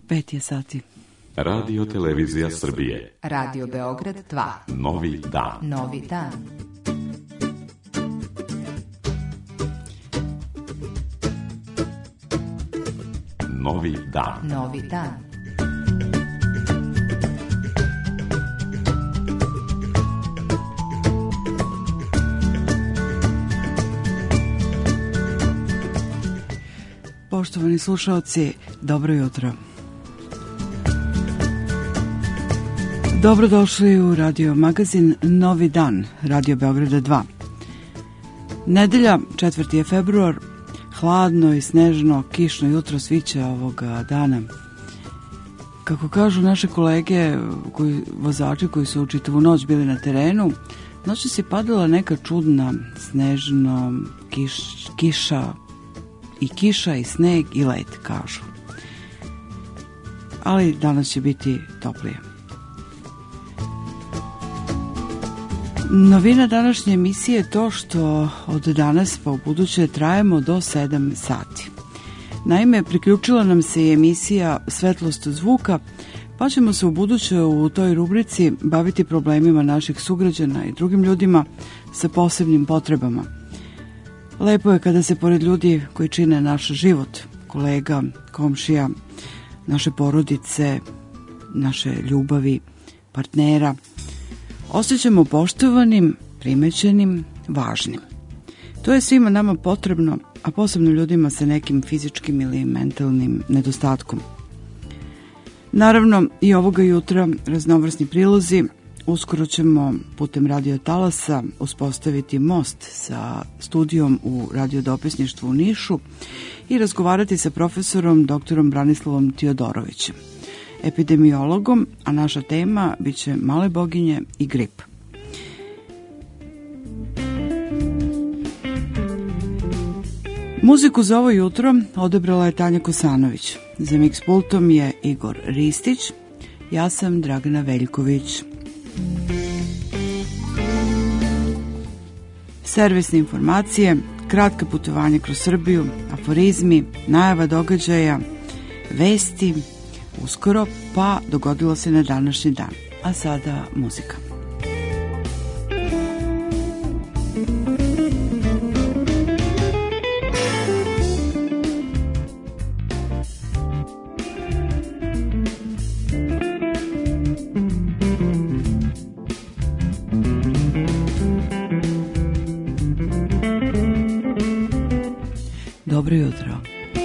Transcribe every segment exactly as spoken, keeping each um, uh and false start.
Pet je sati. Radio Televizija Srbije. Radio Beograd dva. Novi dan. Novi dan. Novi dan. Novi dan. Poštovani slušalci, dobro jutro. Dobrodošli u radio magazin Novi dan, Radio Beograda dva. Nedelja, četvrti je februar, hladno i snežno, kišno jutro sviće ovoga dana. Kako kažu naše kolege, koji, vozači koji su u čitavu noć bili na terenu, noćas je padala neka čudna snežno kiš, kiša, i kiša i sneg i led, kažu. Ali danas će biti toplije. Novina današnje emisije je to što od danas pa u buduće trajemo do sedam sati. Naime, priključila nam se i emisija Svetlost zvuka, pa ćemo se u buduće u toj rubrici baviti problemima naših sugrađana i drugim ljudima sa posebnim potrebama. Lepo je kada se pored ljudi koji čine naš život, kolega, komšija, naše porodice, naše ljubavi, partnera, osjećamo poštovanim, primećenim, važnim. To je svima nama potrebno, a posebno ljudima sa nekim fizičkim ili mentalnim nedostatkom. Naravno, i ovoga jutra raznovrsni prilozi. Uskoro ćemo putem radio talasa uspostaviti most sa studijom u radiodopisništvu u Nišu i razgovarati sa profesorom doktorom Branislavom Tiodorovićem, epidemiologom, a naša tema biće male boginje i grip. Muziku za ovo jutro odebrala je Tanja Kosanović. Za mix pultom je Igor Ristić, ja sam Dragana Veljković. Servisne informacije, kratka putovanja kroz Srbiju, aforizmi, najava događaja, vesti, uskoro, pa dogodilo se na današnji dan. A sada muzika. Dobro jutro.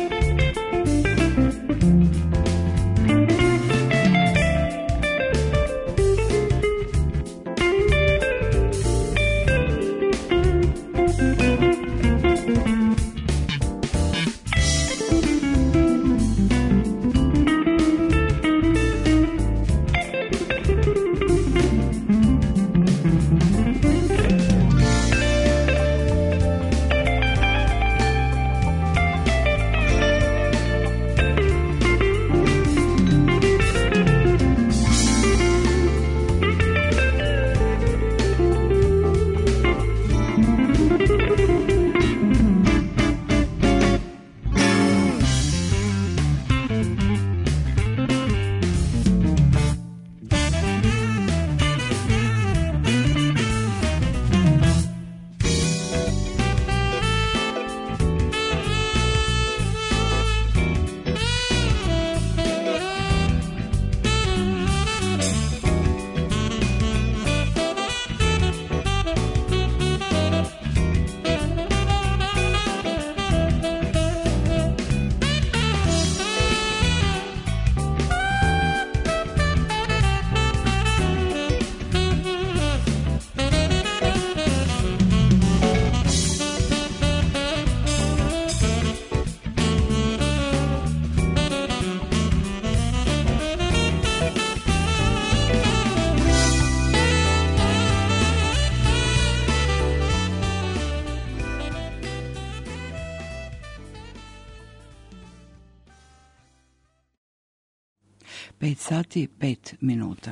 pet sati, pet minuta.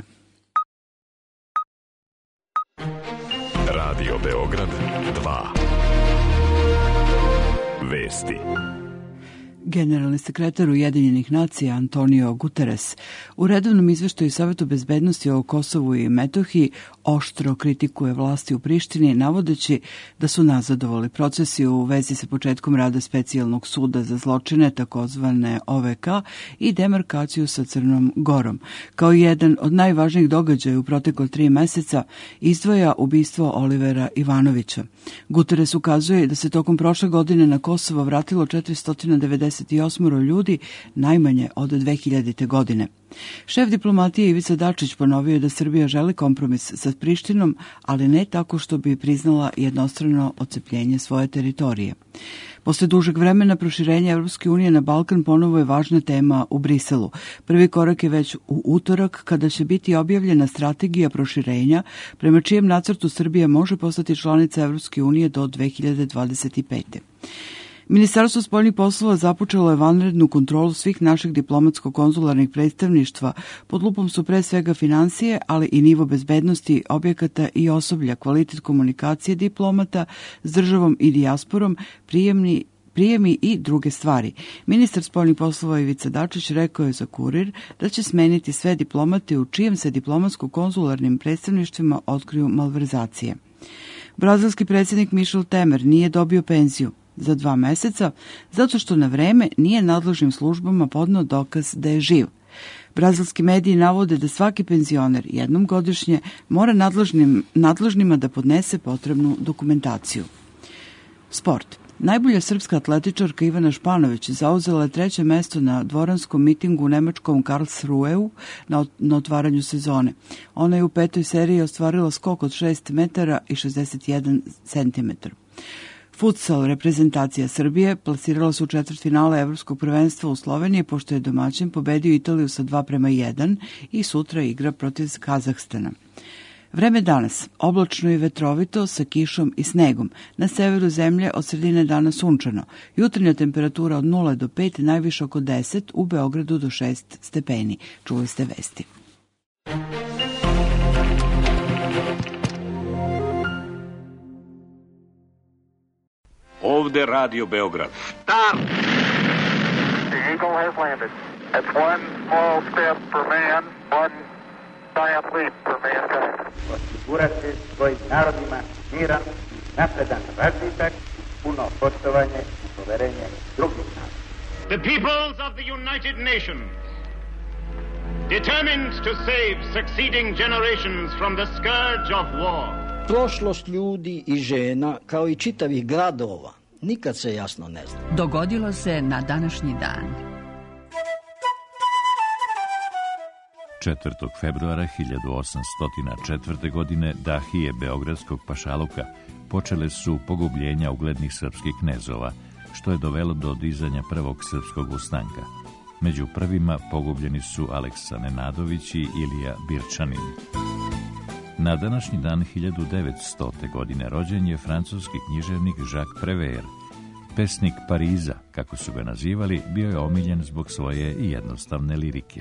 Radio Beograd dva. Vesti. Generalni sekretar Ujedinjenih nacija Antonio Guterres u redovnom izveštaju Savetu bezbednosti o Kosovu i Metohiji oštro kritikuje vlasti u Prištini, navodeći da su nazadovali procesi u vezi sa početkom rada specijalnog suda za zločine, takozvane O V K, i demarkaciju sa Crnom Gorom. Kao jedan od najvažnijih događaja u protekle tri meseca izdvaja ubistvo Olivera Ivanovića. Guterres ukazuje da se tokom prošle godine na Kosovo vratilo četiristo devedeset osam ljudi, najmanje od dve hiljadite. godine. Šef diplomatije Ivica Dačić ponovio je da Srbija želi kompromis sa Prištinom, ali ne tako što bi priznala jednostrano odcepljenje svoje teritorije. Posle dužeg vremena proširenja Evropske unije na Balkan ponovo je važna tema u Briselu. Prvi korak je već u utorak, kada će biti objavljena strategija proširenja, prema čijem nacrtu Srbija može postati članica Evropske unije do dve hiljade dvadeset pete. Ministarstvo spoljnih poslova započelo je vanrednu kontrolu svih naših diplomatsko-konzularnih predstavništva. Pod lupom su pre svega financije, ali i nivo bezbednosti objekata i osoblja, kvalitet komunikacije diplomata s državom i dijasporom, prijemni prijemi i druge stvari. Ministar spoljnih poslova Ivica Dačić rekao je za Kurir da će smeniti sve diplomate u čijem se diplomatsko-konzularnim predstavništvima otkriju malverzacije. Brazilski predsjednik Michel Temer nije dobio penziju za dva meseca zato što na vreme nije nadležnim službama podneo dokaz da je živ. Brazilski mediji navode da svaki penzioner jednom godišnje mora nadležnim, nadležnima da podnese potrebnu dokumentaciju. Sport. Najbolja srpska atletičarka Ivana Španović zauzela je treće mesto na dvoranskom mitingu u nemačkom Karlsruheu na, na otvaranju sezone. Ona je u petoj seriji ostvarila skok od šest metara i šezdeset jedan centimetar. Futsal reprezentacija Srbije plasirala su u četvrtfinale Evropskog prvenstva u Sloveniji, pošto je domaćin pobedio Italiju sa dva prema jedan i sutra igra protiv Kazahstana. Vreme danas, oblačno i vetrovito sa kišom i snegom. Na severu zemlje od sredine dana sunčano. Jutarnja temperatura od nula do pet, najviše oko deset, u Beogradu do šest stepeni. Čuli ste vesti. Ovde Radio Beograd. Stop! The Eagle has landed. That's one small step for man, one giant leap for mankind. Osigurati svojim narodima miran, napredan razvitak, puno poštovanje i poverenje drugih naroda. The peoples of the United Nations, determined to save succeeding generations from the scourge of war. Prošlost ljudi i žena, kao i čitavih gradova, nikad se jasno ne zna. Dogodilo se na današnji dan. četvrtog februara hiljadu osamsto četvrte. godine dahije beogradskog pašaluka počele su pogubljenja uglednih srpskih knezova, što je dovelo do dizanja prvog srpskog ustanka. Među prvima pogubljeni su Aleksa Nenadović i Ilija Birčanin. Na današnji dan hiljadu devetstote. godine rođen je francuski književnik Jacques Prévert. Pesnik Pariza, kako su ga nazivali, bio je omiljen zbog svoje jednostavne lirike.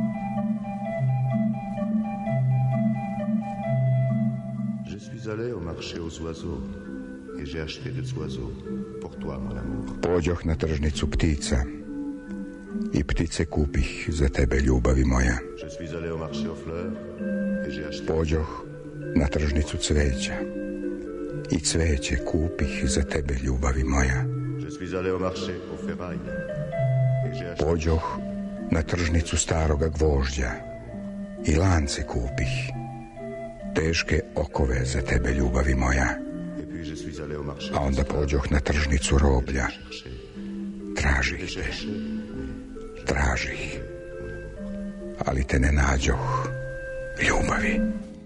Je suis allé au marché aux oiseaux et j'ai acheté des oiseaux pour toi, mon amour. Pođoh na tržnicu ptica i ptice kupih za tebe, ljubavi moja. Je suis allé au marché aux fleurs et j'ai acheté. Pođoh na tržnicu cveća i cveće kupih za tebe, ljubavi moja. Je suis allé au marché aux ferrailles et j'ai acheté. Pođoh na tržnicu staroga gvožđa i lance kupih, teške okove za tebe, ljubavi moja. A onda pođoh na tržnicu roblja, tražih te, tražih, ali te ne nađoh, ljubavi.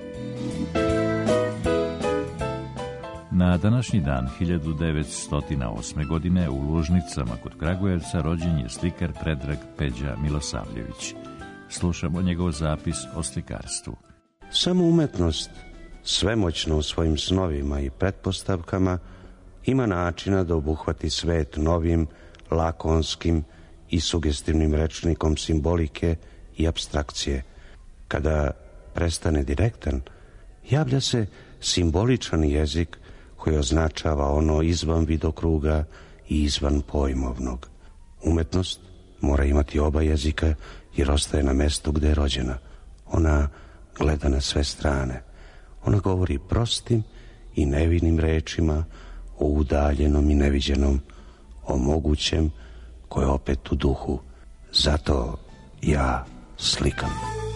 Na današnji dan hiljadu devetsto osme. godine u Lužnicama kod Kragujevca rođen je slikar Predrag Peđa Milosavljević. Slušamo njegov zapis o slikarstvu. Samo umetnost, svemoćna u svojim snovima i pretpostavkama, ima načina da obuhvati svet novim, lakonskim i sugestivnim rečnikom simbolike i apstrakcije. Kada prestane direktan, javlja se simboličan jezik koji označava ono izvan vidokruga i izvan pojmovnog. Umetnost mora imati oba jezika jer ostaje na mestu gde je rođena. Ona gleda na sve strane. Ona govori prostim i nevinim rečima o udaljenom i neviđenom, o mogućem koje je opet u duhu. Zato ja slikam.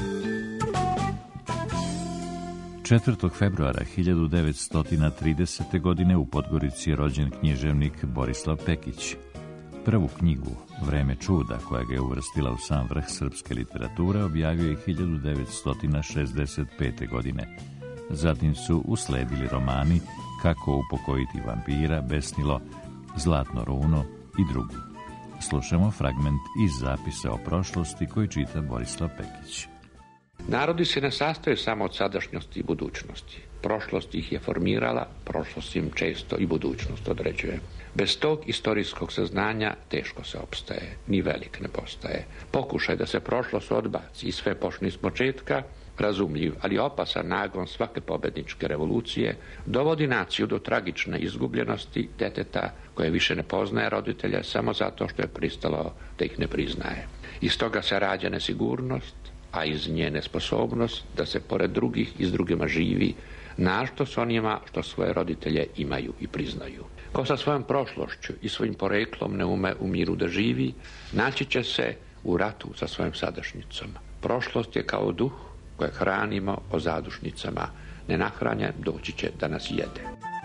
četvrtog februara hiljadu devetsto tridesete. godine u Podgorici je rođen književnik Borislav Pekić. Prvu knjigu, Vreme čuda, koja ga je uvrstila u sam vrh srpske literature, objavio je hiljadu devetsto šezdeset pete. godine. Zatim su usledili romani Kako upokojiti vampira, Besnilo, Zlatno runo i drugi. Slušamo fragment iz zapisa o prošlosti koji čita Borislav Pekić. Narodi se ne sastoje samo od sadašnjosti i budućnosti. Prošlost ih je formirala, prošlost im često i budućnost određuje. Bez tog istorijskog saznanja teško se opstaje, ni velik ne postaje. Pokušaj da se prošlost odbaci i sve počne iz početka, razumljiv, ali opasan nagon svake pobedničke revolucije, dovodi naciju do tragične izgubljenosti deteta koje više ne poznaje roditelja samo zato što je pristalo da ih ne priznaje. Iz toga se rađa nesigurnost, a iz nje nesposobnost da se pored drugih i s drugima živi, našto s onima što svoje roditelje imaju i priznaju. Ko sa svojom prošlošću i svojim poreklom ne ume u miru da živi, naći će se u ratu sa svojom sadašnjicom. Prošlost je kao duh koje hranimo o zadušnicama. Nenahranjen doći će da nas jede.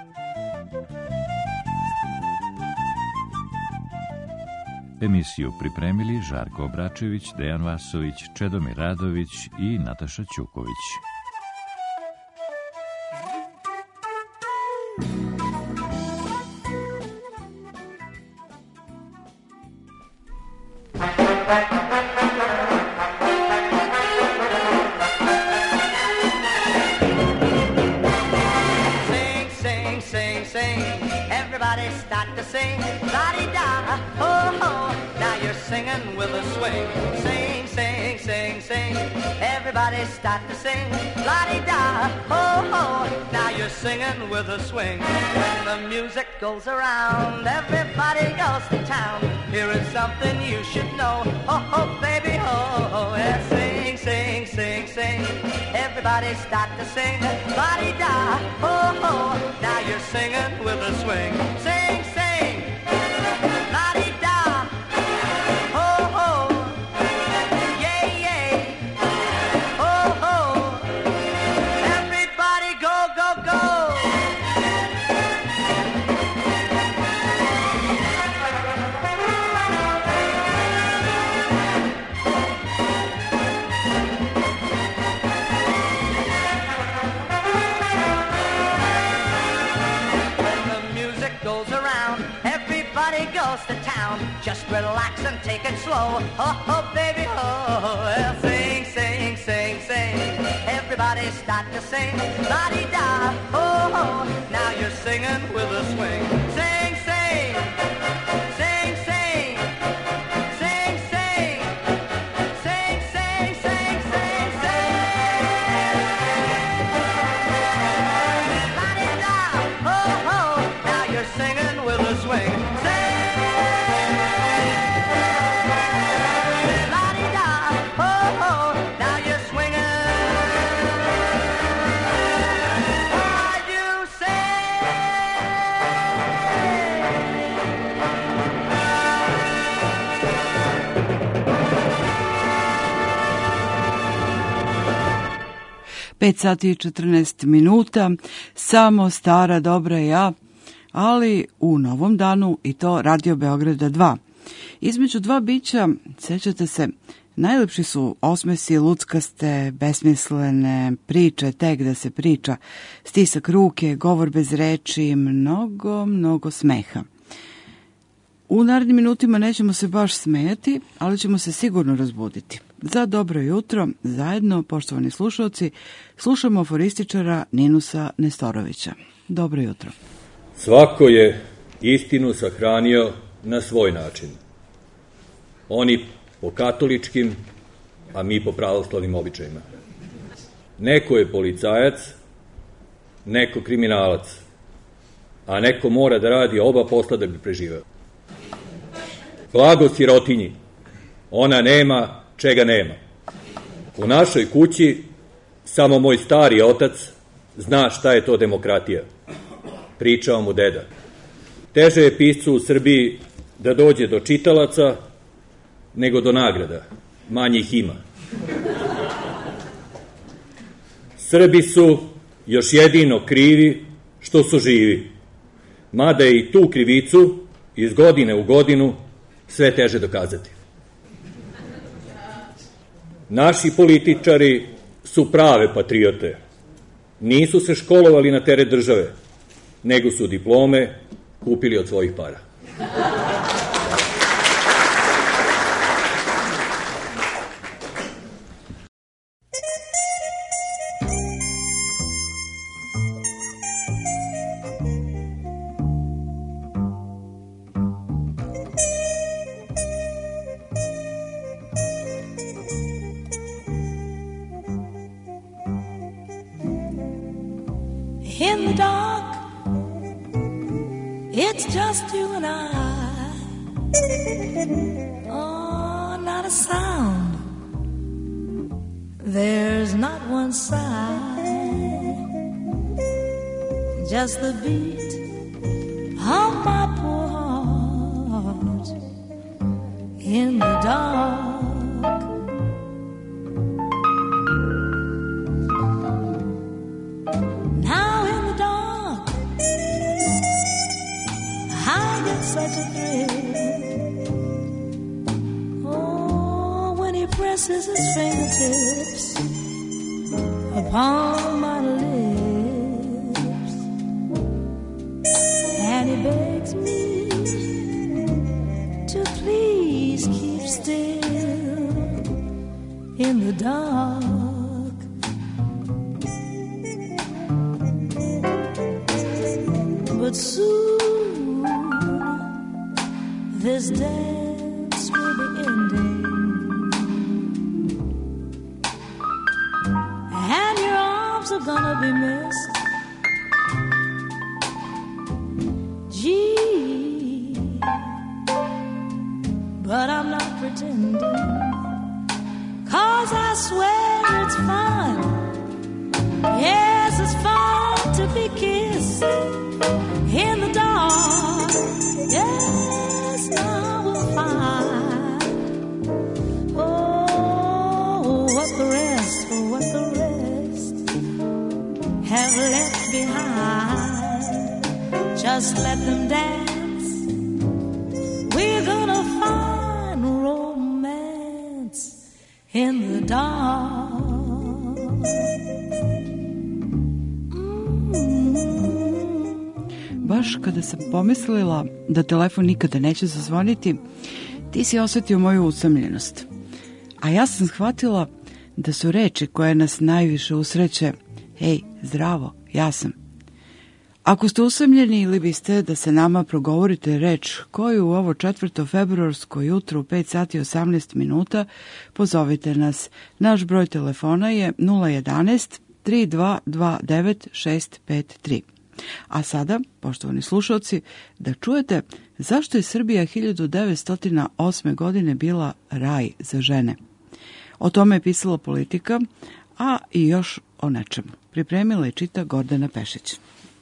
Emisiju pripremili Žarko Obračević, Dejan Vasović, Čedomir Radović i Nataša Ćuković. Everybody start to sing, la-di-da, ho-ho, now you're singing with a swing. When the music goes around, everybody goes to town. Here is something you should know, ho-ho, baby, ho-ho, yeah, sing, sing, sing, sing. Everybody start to sing, la-di-da, ho-ho, now you're singing with a swing. Sing, sing, la-di-da, ho-ho. To town, just relax and take it slow. Oh, oh, baby, oh, well, sing, sing, sing, sing. Everybody start to sing, la-di-da, oh, oh. Now you're singing with a swing. Sing, sing, sing, sing, sing, sing, sing, sing, sing, sing, sing. La-di-da, oh, oh. Now you're singing with a swing. pet sati i četrnaest minuta, samo stara dobra ja, ali u novom danu i to Radio Beograda dva. Između dva bića, sećate se, najlepši su osmesi luckaste, besmislene, priče, tek da se priča, stisak ruke, govor bez reči, mnogo, mnogo smeha. U narednim minutima nećemo se baš smejati, ali ćemo se sigurno razbuditi. Za dobro jutro, zajedno, poštovani slušalci, slušamo aforističara Ninusa Nestorovića. Dobro jutro. Svako je istinu sahranio na svoj način. Oni po katoličkim, a mi po pravoslavnim običajima. Neko je policajac, neko kriminalac, a neko mora da radi oba posla da bi preživeo. Blago sirotinji, ona nema čega nema. U našoj kući samo moj stari otac zna šta je to demokratija. Pričao mu deda. Teže je piscu u Srbiji da dođe do čitalaca nego do nagrada. Manje ih ima. Srbi su još jedino krivi što su živi. Mada je i tu krivicu iz godine u godinu sve teže dokazati. Naši političari su prave patriote. Nisu se školovali na teret države, nego su diplome kupili od svojih para. In the dark, it's just you and I. Oh, not a sound. There's not one sigh. Just the beat of my poor heart in the dark. Such a thrill. Oh, when he presses his fingertips upon my lips, and he begs me to please keep still in the dark. But soon this dance will be ending, and your arms are gonna be missed. Gee, but I'm not pretending, 'cause I swear it's fun. Yes, it's fun to be kissed in the dark. Yes, I will find. Oh, what the rest, what the rest have left behind. Just let them dance. We're gonna find romance in the dark. Baš kada sam pomislila da telefon nikada neće zazvoniti, ti si osjetio moju usamljenost. A ja sam shvatila da su reči koje nas najviše usreće: hej, zdravo, ja sam. Ako ste usamljeni ili biste da se nama progovorite reč koju u ovo četvrto februarsko jutro u pet sati osamnaest minuta, pozovite nas. Naš broj telefona je nula jedanaest tri dva dva devet šest pet tri. A sada, poštovani slušalci, da čujete zašto je Srbija hiljadu devetsto osme. godine bila raj za žene. O tome je pisala Politika, a i još o nečemu. Pripremila i čita Gordana Pešić.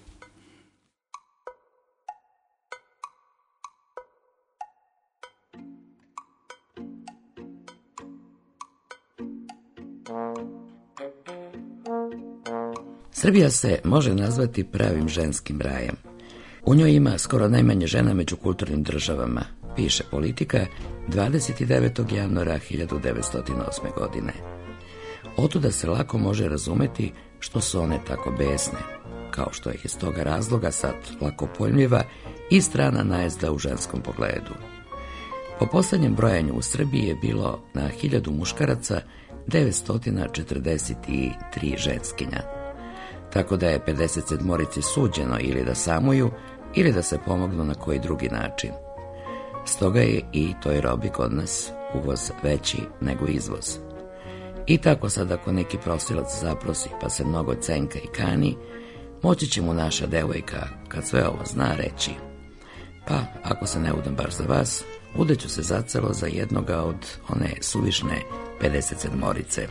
Srbija se može nazvati pravim ženskim rajem. U njoj ima skoro najmanje žena među kulturnim državama, piše Politika dvadeset devetog januara hiljadu devetsto osme. godine. Otuda se lako može razumeti što su one tako besne, kao što je iz toga razloga sad lako pojmljiva i strana najezda u ženskom pogledu. Po poslednjem brojanju u Srbiji je bilo na hiljadu muškaraca devetsto četrdeset tri ženskinja. Tako da je pedeset sedmorici suđeno ili da samuju ili da se pomognu na koji drugi način. Stoga je i toj robi kod nas uvoz veći nego izvoz. I tako sad ako neki prosilac zaprosi pa se mnogo cenka i kani, moći će mu naša devojka, kad sve ovo zna, reći: pa ako se ne udam baš za vas, udeću se zacelo za jednoga od one suvišne pedeset sedmorice.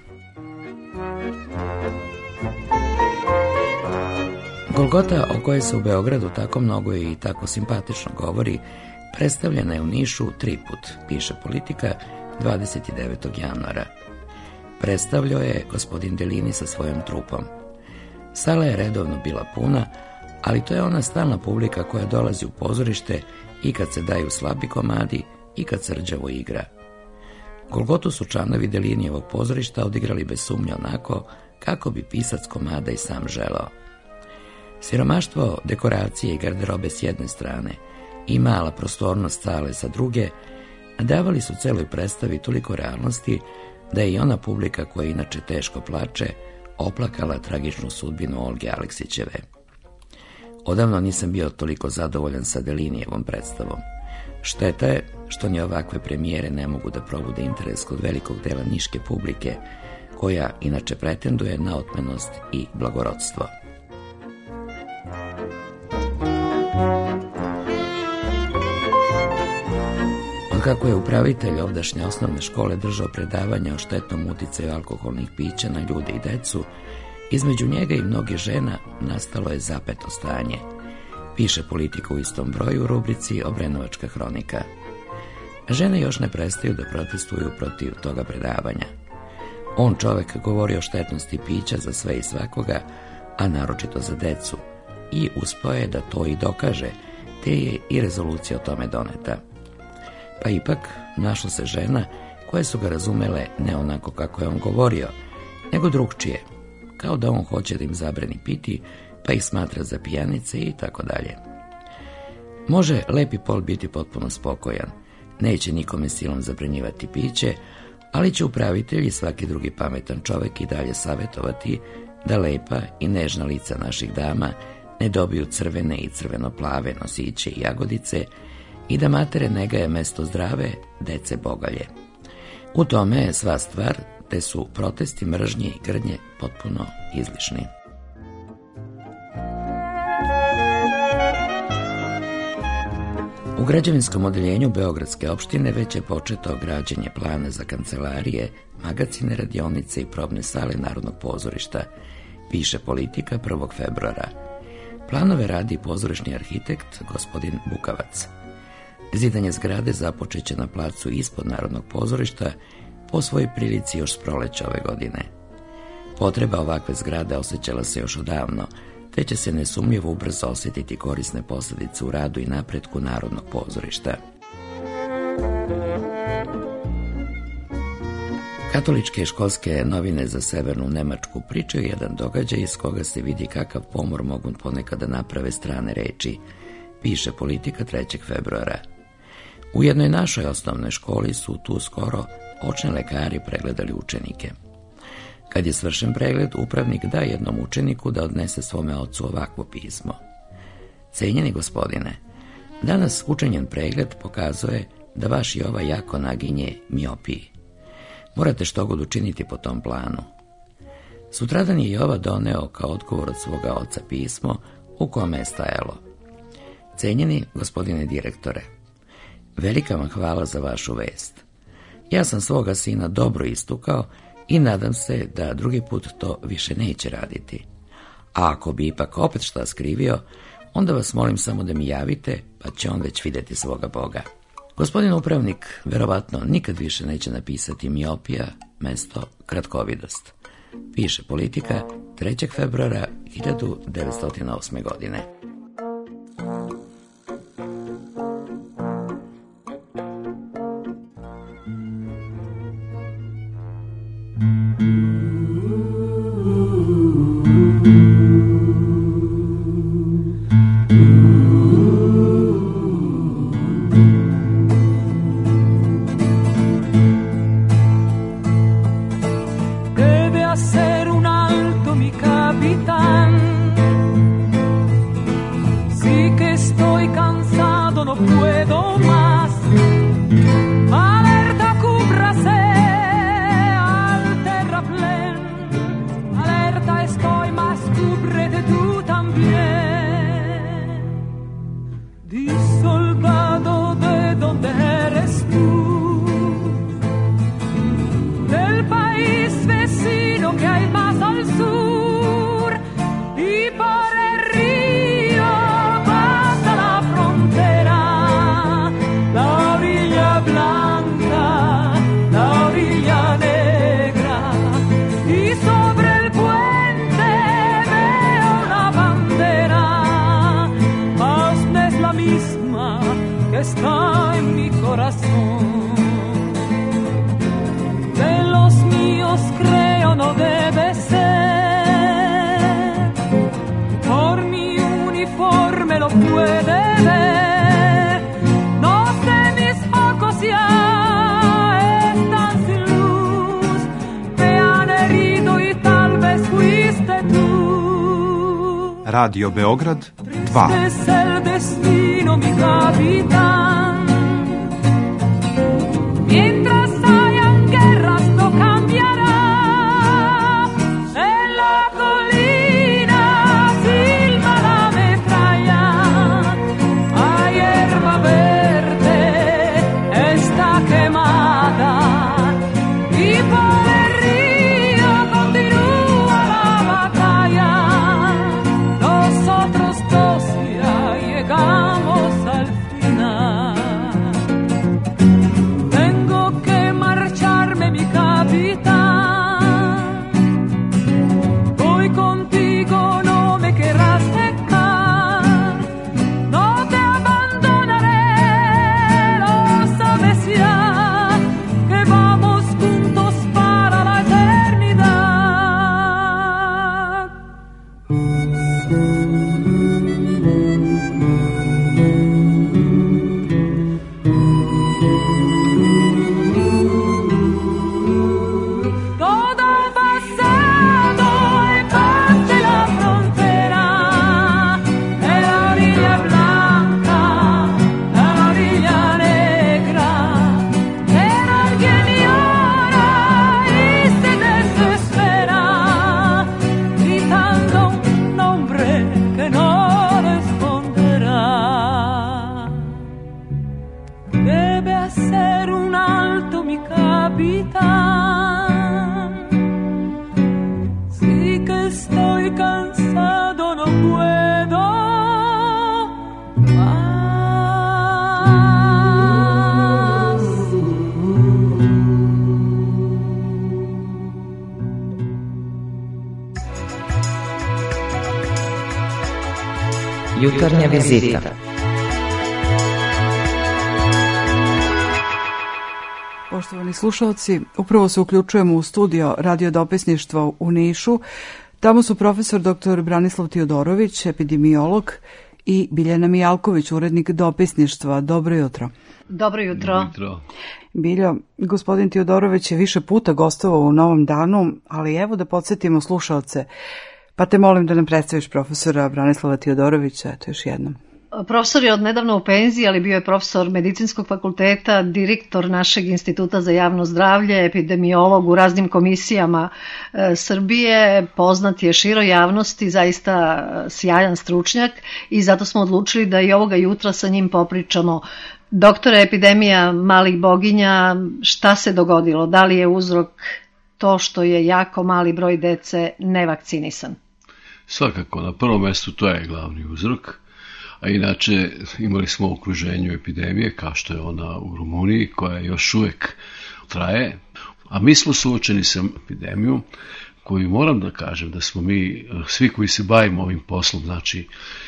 Golgota, o kojoj se u Beogradu tako mnogo i tako simpatično govori, predstavljena je u Nišu tri put, piše Politika, dvadeset devetog januara. Predstavljao je gospodin Delini sa svojom trupom. Sala je redovno bila puna, ali to je ona stalna publika koja dolazi u pozorište i kad se daju slabi komadi i kad se rđavo igra. Golgotu su članovi Delinijevog pozorišta odigrali bez sumnje onako kako bi pisac komada i sam želao. Siromaštvo dekoracije i garderobe s jedne strane i mala prostornost sale sa druge davali su celoj predstavi toliko realnosti da je i ona publika koja inače teško plače oplakala tragičnu sudbinu Olge Aleksićeve. Odavno nisam bio toliko zadovoljan sa Delinijevom predstavom. Šteta je što ni ovakve premijere ne mogu da probude interes kod velikog dela niške publike, koja inače pretenduje na otmenost i blagorodstvo. Kako je upravitelj ovdašnje osnovne škole držao predavanja o štetnom uticaju alkoholnih pića na ljude i decu, između njega i mnogih žena nastalo je zapeto stanje, piše Politika u istom broju u rubrici Obrenovačka hronika. Žene još ne prestaju da protestuju protiv toga predavanja. On čovek govori o štetnosti pića za sve i svakoga, a naročito za decu, i uspeo je da to i dokaže, te je i rezolucija o tome doneta. Pa ipak našlo se žena koje su ga razumele ne onako kako je on govorio, nego drugčije, kao da on hoće da im zabrani piti, pa ih smatra za pijanice i tako dalje. Može lepi pol biti potpuno spokojan, neće nikome silom zabranjivati piće, ali će upravitelj i svaki drugi pametan čovek i dalje savjetovati da lepa i nežna lica naših dama ne dobiju crvene i crveno-plave nosiće i jagodice i da matere ne gaje mesto zdrave, dece bogalje. U tome je sva stvar, te su protesti mržnje i grdnje potpuno izlišni. U građevinskom odeljenju Beogradske opštine već je početo građenje plana za kancelarije, magacine, radionice i probne sale Narodnog pozorišta, piše Politika prvog februara. Planove radi pozorišni arhitekt gospodin Bukavac. Zidanje zgrade započeće na placu ispod Narodnog pozorišta po svojoj prilici još s proleća ove godine. Potreba ovakve zgrade osjećala se još odavno, te će se nesumnjivo ubrzo osjetiti korisne posljedice u radu i napretku Narodnog pozorišta. Katoličke školske novine za severnu Nemačku pričaju jedan događaj iz koga se vidi kakav pomor mogu ponekada naprave strane reči, piše Politika trećeg februara. U jednoj našoj osnovnoj školi su tu skoro očni lekari pregledali učenike. Kad je svršen pregled, upravnik da jednom učeniku da odnese svome ocu ovakvo pismo. Cenjeni gospodine, danas učenjen pregled pokazuje da vaš Jova jako naginje miopiji. Morate što god učiniti po tom planu. Sutradan je Jova doneo kao odgovor od svoga oca pismo u kome je stajalo: Cenjeni gospodine direktore, velika vam hvala za vašu vest. Ja sam svoga sina dobro istukao i nadam se da drugi put to više neće raditi. A ako bi ipak opet šta skrivio, onda vas molim samo da mi javite, pa će on već vidjeti svoga Boga. Gospodin upravnik verovatno nikad više neće napisati miopija mesto kratkovidost, piše Politika trećeg februara hiljadu devetsto osme godine. Alerta, cúbrase, al terraplén. Radio Beograd dva. Jutarnja vizita. Poštovani slušalci, upravo se uključujemo u studio Radio dopisništva u Nišu. Tamo su profesor doktor Branislav Tiodorović, epidemiolog, i Biljana Mijalković, urednik dopisništva. Dobro jutro. Dobro jutro. jutro. Biljo, gospodin Tiodorović je više puta gostovao u Novom Danu, ali evo da podsjetimo slušalce. Pa te molim da nam predstaviš profesora Branislava Tiodorovića, eto još jednom. Profesor je odnedavno u penziji, ali bio je profesor Medicinskog fakulteta, direktor našeg Instituta za javno zdravlje, epidemiolog u raznim komisijama e, Srbije, poznat je široj javnosti, zaista sjajan stručnjak i zato smo odlučili da i ovoga jutra sa njim popričamo. Doktore, epidemija malih boginja, šta se dogodilo? Da li je uzrok to što je jako mali broj dece nevakcinisan? Svakako, na prvom mjestu to je glavni uzrok, a inače imali smo u okruženju epidemije, kao što je ona u Rumuniji, koja još uvijek traje, a mi smo suočeni sa epidemijom koju moram da kažem da smo mi, svi koji se bavimo ovim poslom, znači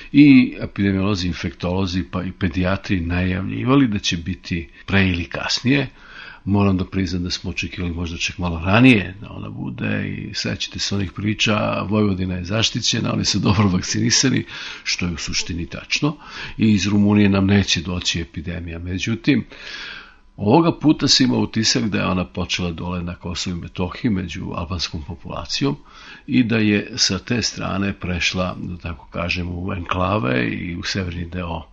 i epidemiolozi, infektolozi, pa i pedijatri najavljivali da će biti pre ili kasnije. Moram da priznam da smo očekivali možda čak malo ranije da ona bude i sećate se onih priča, Vojvodina je zaštićena, oni su dobro vakcinisani, što je u suštini tačno, i iz Rumunije nam neće doći epidemija. Međutim, ovoga puta se ima utisak da je ona počela dole na Kosovu i Metohiji među albanskom populacijom i da je sa te strane prešla, da tako kažem, u enklave i u severni deo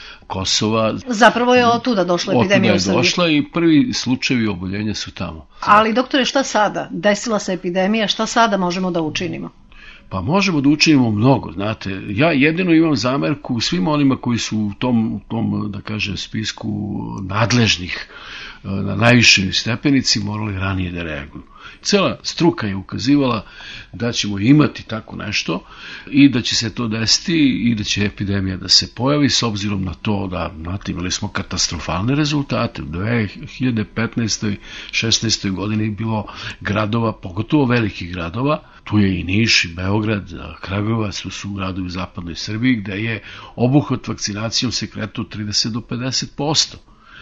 Kosova. Zapravo je od tuda došla epidemija u Srbiji. Otuda je došla i prvi slučajevi oboljenja su tamo. Ali doktore, šta sada? Desila se epidemija, šta sada možemo da učinimo? Pa možemo da učinimo mnogo, znate. Ja jedino imam zamerku svima onima koji su u tom, tom da kažem, spisku nadležnih na najvišoj stepenici morali ranije da reaguju. Cela struka je ukazivala da ćemo imati tako nešto i da će se to desiti i da će epidemija da se pojavi s obzirom na to da, znate, imali smo katastrofalne rezultate. U dve hiljade petnaestoj šesnaestoj godini je bilo gradova, pogotovo velikih gradova, tu je i Niš, i Beograd, Kragujevac, su, su gradovi u zapadnoj Srbiji, gde je obuhvat vakcinacijom se kretao trideset do pedeset posto.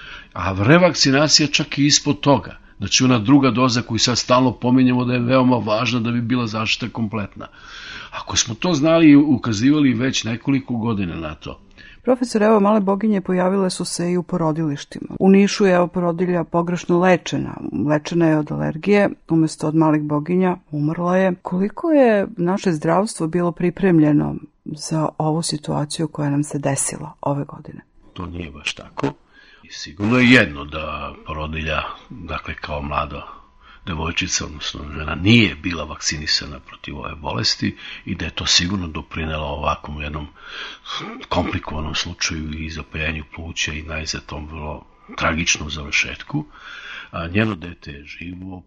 A revakcinacija čak i ispod toga. Znači ona druga doza koju sad stalno pominjamo da je veoma važna da bi bila zaštita kompletna. Ako smo to znali i ukazivali već nekoliko godina na to. Profesor, evo, male boginje pojavile su se i u porodilištima. U Nišu je evo porodilja pogrešno lečena. Lečena je od alergije, umjesto od malih boginja umrla je. Koliko je naše zdravstvo bilo pripremljeno za ovu situaciju koja nam se desila ove godine? To nije baš tako. I sigurno je jedno da porodilja, dakle kao mlada devojčica, odnosno žena, nije bila vakcinisana protiv ove bolesti i da je to sigurno doprinelo ovakvom jednom komplikovanom slučaju i zapaljenju pluća i najzad tom vrlo tragičnom završetku. A njeno dete je živo,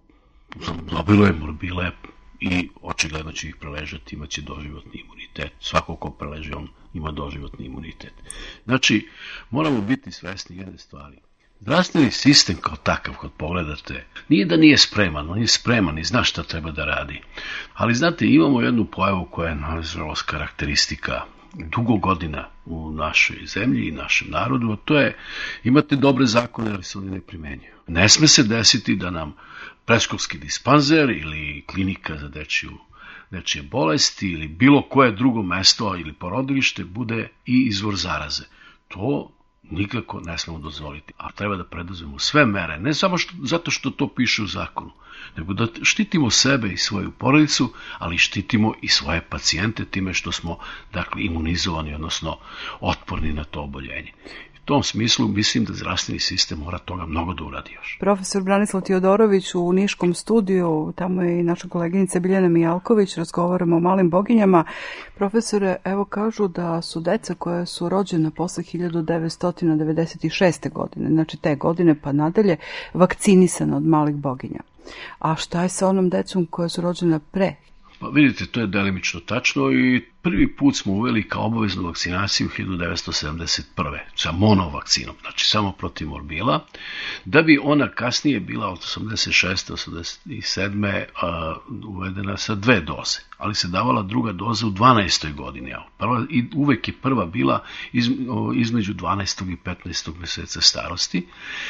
dobilo je morbile i očigledno će ih preležati, imaće doživotni imunitet. Svako ko preleži, on ima doživotni imunitet. Znači, moramo biti svesni jedne stvari. Zdravstveni sistem kao takav, kad pogledate, nije da nije spreman, on je spreman i zna šta treba da radi. Ali znate, imamo jednu pojavu koja je nažalost karakteristika dugo godina u našoj zemlji i našem narodu, a to je, imate dobre zakone, ali se oni ne primenjuju. Ne sme se desiti da nam predškolski dispanzer ili klinika za dečju, dečje bolesti ili bilo koje drugo mesto ili porodilište bude i izvor zaraze. To nikako ne smemo dozvoliti, a treba da preduzmemo sve mere, ne samo što, zato što to piše u zakonu, nego da štitimo sebe i svoju porodicu, ali štitimo i svoje pacijente time što smo, dakle, imunizovani, odnosno otporni na to oboljenje. U tom smislu mislim da zdravstveni sistem mora toga mnogo da uradi još. Profesor Branislav Tiodorović u Niškom studiju, tamo je i naša koleginica Biljana Mijalković, razgovaramo o malim boginjama. Profesore, evo kažu da su deca koja su rođena posle hiljadu devetsto devedeset šeste. godine, znači te godine pa nadalje, vakcinisana od malih boginja. A šta je sa onom decom koja su rođena pre? Pa vidite, to je delimično tačno i prvi put smo uveli kao obaveznu vakcinaciju hiljadu devetsto sedamdeset prve. sa monovakcinom, znači samo protiv morbila, da bi ona kasnije bila od osamdeset šeste osamdeset sedme Uh, uvedena sa dve doze, ali se davala druga doza u dvanaestoj godini. Prva, i uvek je prva bila iz, o, između dvanaestog i petnaestog meseca starosti,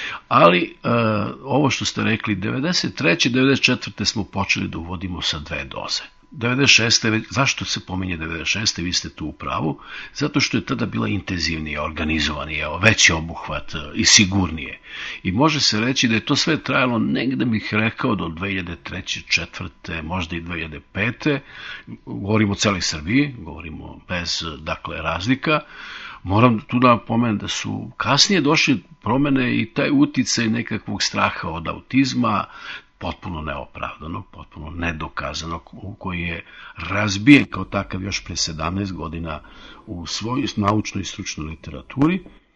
ali uh, ovo što ste rekli, devedeset treće devedeset četvrte smo počeli da uvodimo sa dve doze. devedeset šeste. Zašto se pominje devedeset šeste. Vi ste tu u pravu. Zato što je tada bila intenzivnije, organizovanije, veći obuhvat i sigurnije. I može se reći da je to sve trajalo negde bih rekao do dve hiljade treće, četvrte, možda i dve hiljade pete. Govorimo o celoj Srbiji, govorimo bez, dakle, razlika. Moram tu da pomenem da su kasnije došli promene i taj uticaj nekakvog straha od autizma, potpuno neopravdanog, potpuno nedokazanog, koji je razbijen kao takav još pre sedamnaest godina u svojoj naučnoj i stručnoj literaturi.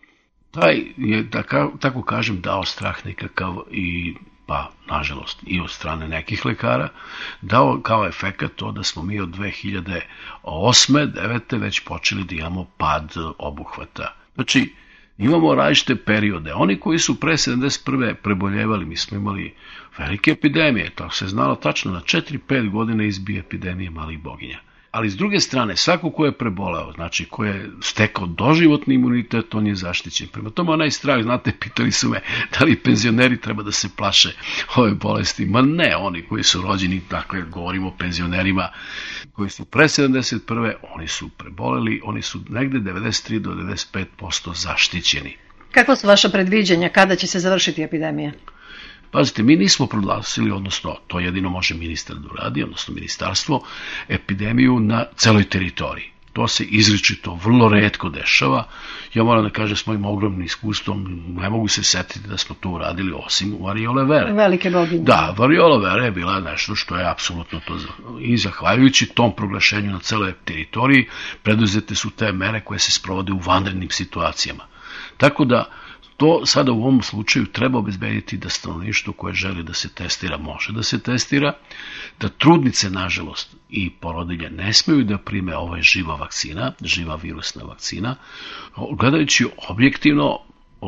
Taj je, tako kažem, dao strah nekakav i, pa, nažalost, i od strane nekih lekara, dao kao efekat to da smo mi od dve hiljade osme devete već počeli da imamo pad obuhvata. Znači, imamo različite periode. Oni koji su pre sedamdeset prve preboljevali, mi smo imali velike epidemije, to se znalo tačno, na četiri pet godina izbije epidemije malih boginja. Ali s druge strane, svako ko je preboleo, znači ko je stekao doživotni imunitet, on je zaštićen. Prema tome, onaj strah, znate, pitali su me da li penzioneri treba da se plaše ove bolesti. Ma ne, oni koji su rođeni, dakle, govorimo o penzionerima koji su pre sedamdeset prve, oni su preboleli, oni su negde devedeset tri do devedeset pet posto zaštićeni. Kako su vaša predviđanja, kada će se završiti epidemija? Pazite, mi nismo proglasili, odnosno to jedino može ministar da uradi, odnosno ministarstvo, epidemiju na celoj teritoriji. To se izričito vrlo retko dešava. Ja moram da kažem, s mojim ogromnim iskustvom, ne mogu se setiti da smo to uradili osim u variole vere. Velike boginje. Da, variola vere je bila nešto što je apsolutno to. I zahvaljujući tom proglašenju na celoj teritoriji, preduzete su te mere koje se sprovode u vanrednim situacijama. Tako da, to sada u ovom slučaju treba obezbediti da stanovništvo koje želi da se testira može da se testira, da trudnice, nažalost, i porodilje ne smeju da prime ova živa vakcina, živa virusna vakcina. Gledajući objektivno,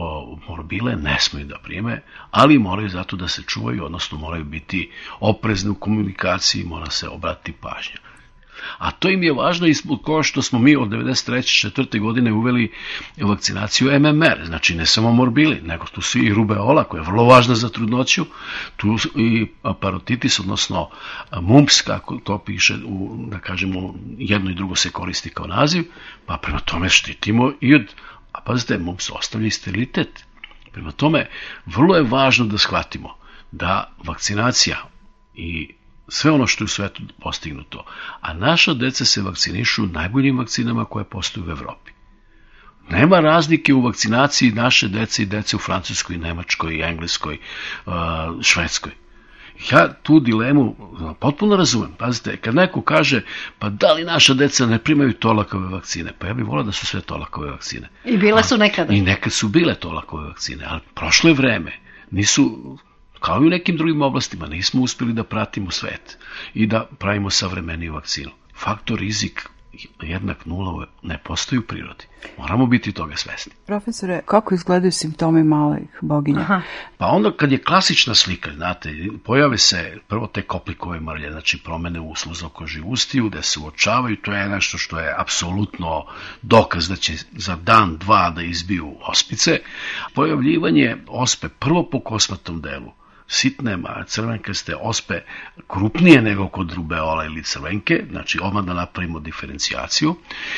morbile ne smeju da prime, ali moraju zato da se čuvaju, odnosno moraju biti oprezni u komunikaciji, mora se obratiti pažnja. A to im je važno i zbog toga što smo mi od devedeset treće četvrte godine uveli vakcinaciju M M R, znači ne samo morbili, nego tu su i rubeola koja je vrlo važna za trudnoću, tu i parotitis, odnosno mumps, kako to piše, u, da kažemo, jedno i drugo se koristi kao naziv, pa prema tome štitimo i od, a pazite, mumps ostavlja i sterilitet. Prema tome, vrlo je važno da shvatimo da vakcinacija i sve ono što je u svetu postignuto. A naša deca se vakcinišu najboljim vakcinama koje postoje u Evropi. Nema razlike u vakcinaciji naše dece i dece u Francuskoj, Nemačkoj, Engleskoj, Švedskoj. Ja tu dilemu potpuno razumem. Pazite, kad neko kaže, pa da li naša deca ne primaju Torlakove vakcine? Pa ja bih volao da su sve Torlakove vakcine. I bile su nekada. I nekad su bile Torlakove vakcine, ali prošlo je vreme. Nisu, kao i u nekim drugim oblastima, nismo uspjeli da pratimo svet i da pravimo savremeniju vakcinu. Faktor rizik jednak nula ne postoji u prirodi. Moramo biti toga svesni. Profesore, kako izgledaju simptomi malih boginja? Aha. Pa onda kad je klasična slika, znate, pojave se prvo te koplikove mrlje, znači promene u sluzokoži ustiju, da se uočavaju, to je nešto što je apsolutno dokaz da će za dan, dva da izbiju ospice. Pojavljivanje ospe prvo po kosmatom delu, sitne, crvenkaste ospe, krupnije nego kod rubeola ili crvenke, znači odmah da napravimo diferencijaciju,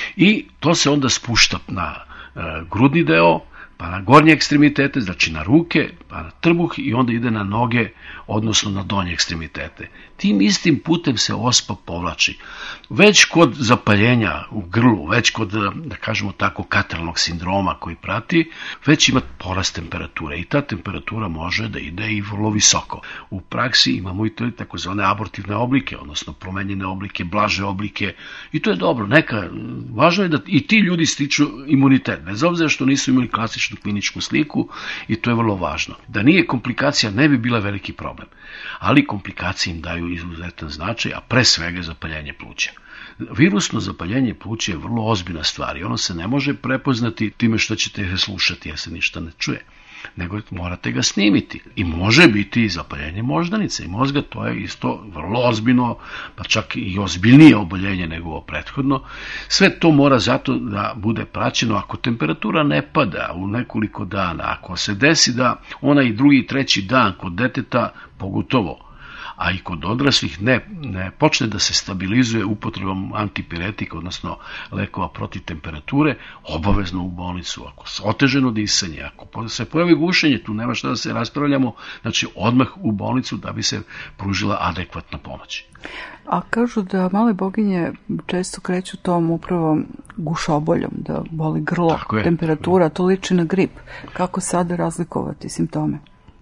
i to se onda spušta na e, grudni deo, pa na gornje ekstremitete, znači na ruke, pa na trbuh i onda ide na noge, odnosno na donje ekstremitete. Tim istim putem se ospa povlači. Već kod zapaljenja u grlu, već kod, da kažemo tako, kataralnog sindroma koji prati, već ima porast temperature i ta temperatura može da ide i vrlo visoko. U praksi imamo i to takozvane abortivne oblike, odnosno promenjene oblike, blaže oblike, i to je dobro. Neka, važno je da i ti ljudi stiču imunitet, bez obzira što nisu imali klasičnu kliničku sliku, i to je vrlo važno. Da nije komplikacija, ne bi bila veliki problem, ali komplikacije im daju izuzetan značaj, a pre svega zapaljenje pluća. Virusno zapaljenje pluća je vrlo ozbiljna stvar i ono se ne može prepoznati time što ćete slušati jer se ništa ne čuje, nego morate ga snimiti. I može biti zapaljenje moždanice i mozga, to je isto vrlo ozbiljno, pa čak i ozbiljnije oboljenje nego ovo prethodno. Sve to mora zato da bude praćeno. Ako temperatura ne pada u nekoliko dana, ako se desi da onaj drugi i treći dan kod deteta pogotovo, a i kod odraslih ne, ne počne da se stabilizuje upotrebom antipiretika, odnosno lekova protiv temperature, obavezno u bolnicu. Ako se oteženo disanje, ako se pojavi gušenje, tu nema šta da se raspravljamo, znači odmah u bolnicu da bi se pružila adekvatna pomoć. A kažu da male boginje često kreću tom upravo gušoboljom, da boli grlo, temperatura, to liči na grip. Kako sada razlikovati simptome?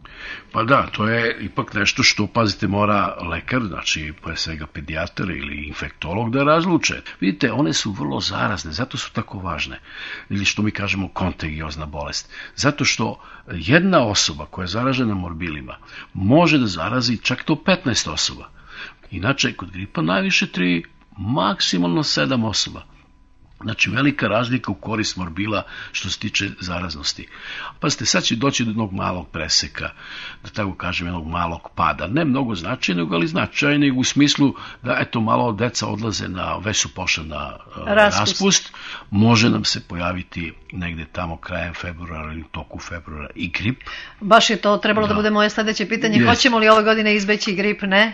Pa da, to je ipak nešto što, pazite, mora lekar, znači pre svega pedijatar ili infektolog da razluče. Vidite, one su vrlo zarazne, zato su tako važne, ili što mi kažemo kontagiozna bolest. Zato što jedna osoba koja je zaražena morbilima može da zarazi čak do petnaest osoba. Inače, kod gripa najviše tri, maksimalno sedam osoba. Znači, velika razlika u korist morbila što se tiče zaraznosti. Pazite, sad će doći do jednog malog preseka, da tako kažem, jednog malog pada. Ne mnogo značajnog, ali značajnog u smislu da, eto, malo deca odlaze na, već su pošle na uh, raspust. raspust. Može nam se pojaviti negde tamo krajem februara ili toku februara i grip. Baš je to trebalo da, da bude moje sledeće pitanje. Yes. Hoćemo li ove godine izbeći grip, ne?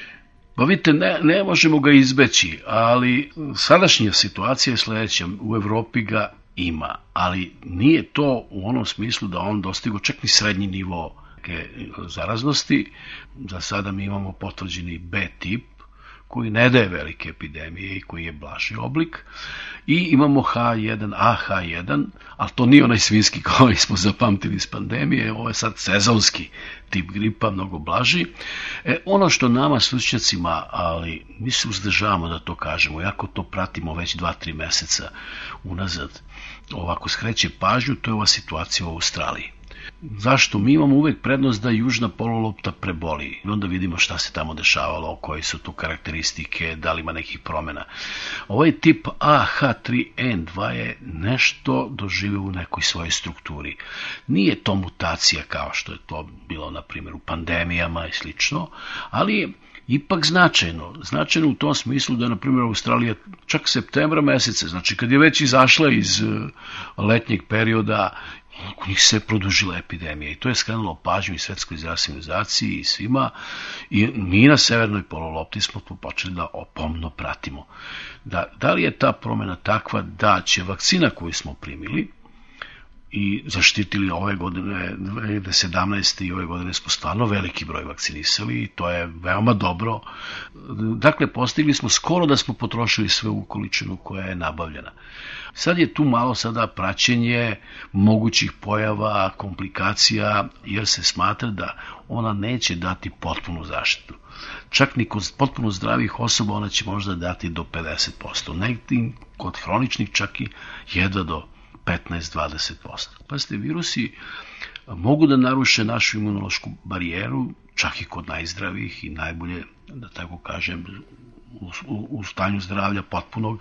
Pa vidite, ne, ne možemo ga izbeći, ali sadašnja situacija je sljedeća. U Evropi ga ima, ali nije to u onom smislu da on dostigo čak ni srednji nivo zaraznosti. Za sada mi imamo potvrđeni B tip, koji ne daje velike epidemije i koji je blaži oblik. I imamo H jedan A H jedan, ali to nije onaj svinjski koji smo zapamtili iz pandemije, ovo je sad sezonski tip gripa, mnogo blaži. E, ono što nama stručnjacima, ali mi se uzdržavamo da to kažemo, jako to pratimo već dva tri meseca unazad, ovako skreće pažnju, to je ova situacija u Australiji. Zašto? Mi imamo uvek prednost da južna pololopta preboli i onda vidimo šta se tamo dešavalo, koje su tu karakteristike, da li ima nekih promjena. Ovaj tip A H tri N dva je nešto doživio u nekoj svojoj strukturi. Nije to mutacija kao što je to bilo, na primjer, u pandemijama i slično, ali ipak značajno. Značajno u tom smislu da, na primjer, Australija čak septembra meseca, znači kad je već izašla iz letnjeg perioda, u njih se produžila epidemija i to je skrenulo pažnju i Svetskoj zdravstvenoj organizaciji i svima, i mi na severnoj pololopti smo počeli da pomno pratimo. Da, da li je ta promjena takva da će vakcina koju smo primili i zaštitili ove godine, dve hiljade sedamnaeste i ove godine smo stvarno veliki broj vakcinisali i to je veoma dobro. Dakle, postigli smo skoro da smo potrošili sve u količinu koja je nabavljena. Sad je tu malo sada praćenje mogućih pojava, komplikacija, jer se smatra da ona neće dati potpunu zaštitu. Čak ni kod potpuno zdravih osoba ona će možda dati do pedeset posto. Negdje kod hroničnih čak i jedva do petnaest do dvadeset posto. Pazite, virusi mogu da naruše našu imunološku barijeru, čak i kod najzdravijih i najbolje, da tako kažem, u, u, u stanju zdravlja potpunog.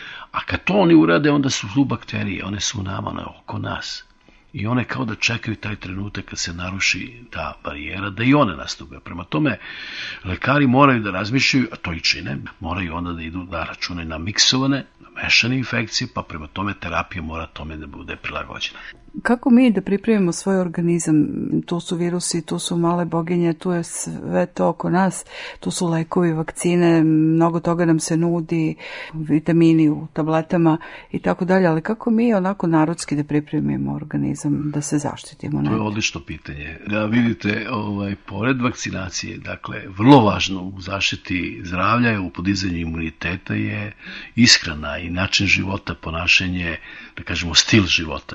A kad to oni urade, onda su tu bakterije, one su u nama, one oko nas. I one kao da čekaju taj trenutak kad se naruši ta barijera, da i one nastupe. Prema tome, lekari moraju da razmišljaju, a to i čine, moraju onda da idu da računaju na miksovane, na mešane infekcije, pa prema tome terapija mora tome da bude prilagođena. Kako mi da pripremimo svoj organizam? Tu su virusi, tu su male boginje, tu je sve to oko nas, tu su lekovi, vakcine, mnogo toga nam se nudi, vitamini u tabletama i tako dalje, ali kako mi onako narodski da pripremimo organizam, da se zaštitimo? To je odlično pitanje. Da vidite, ovaj, pored vakcinacije, dakle, vrlo važno u zaštiti zdravlja i u podizanju imuniteta je ishrana i način života, ponašanje, da kažemo, stil života.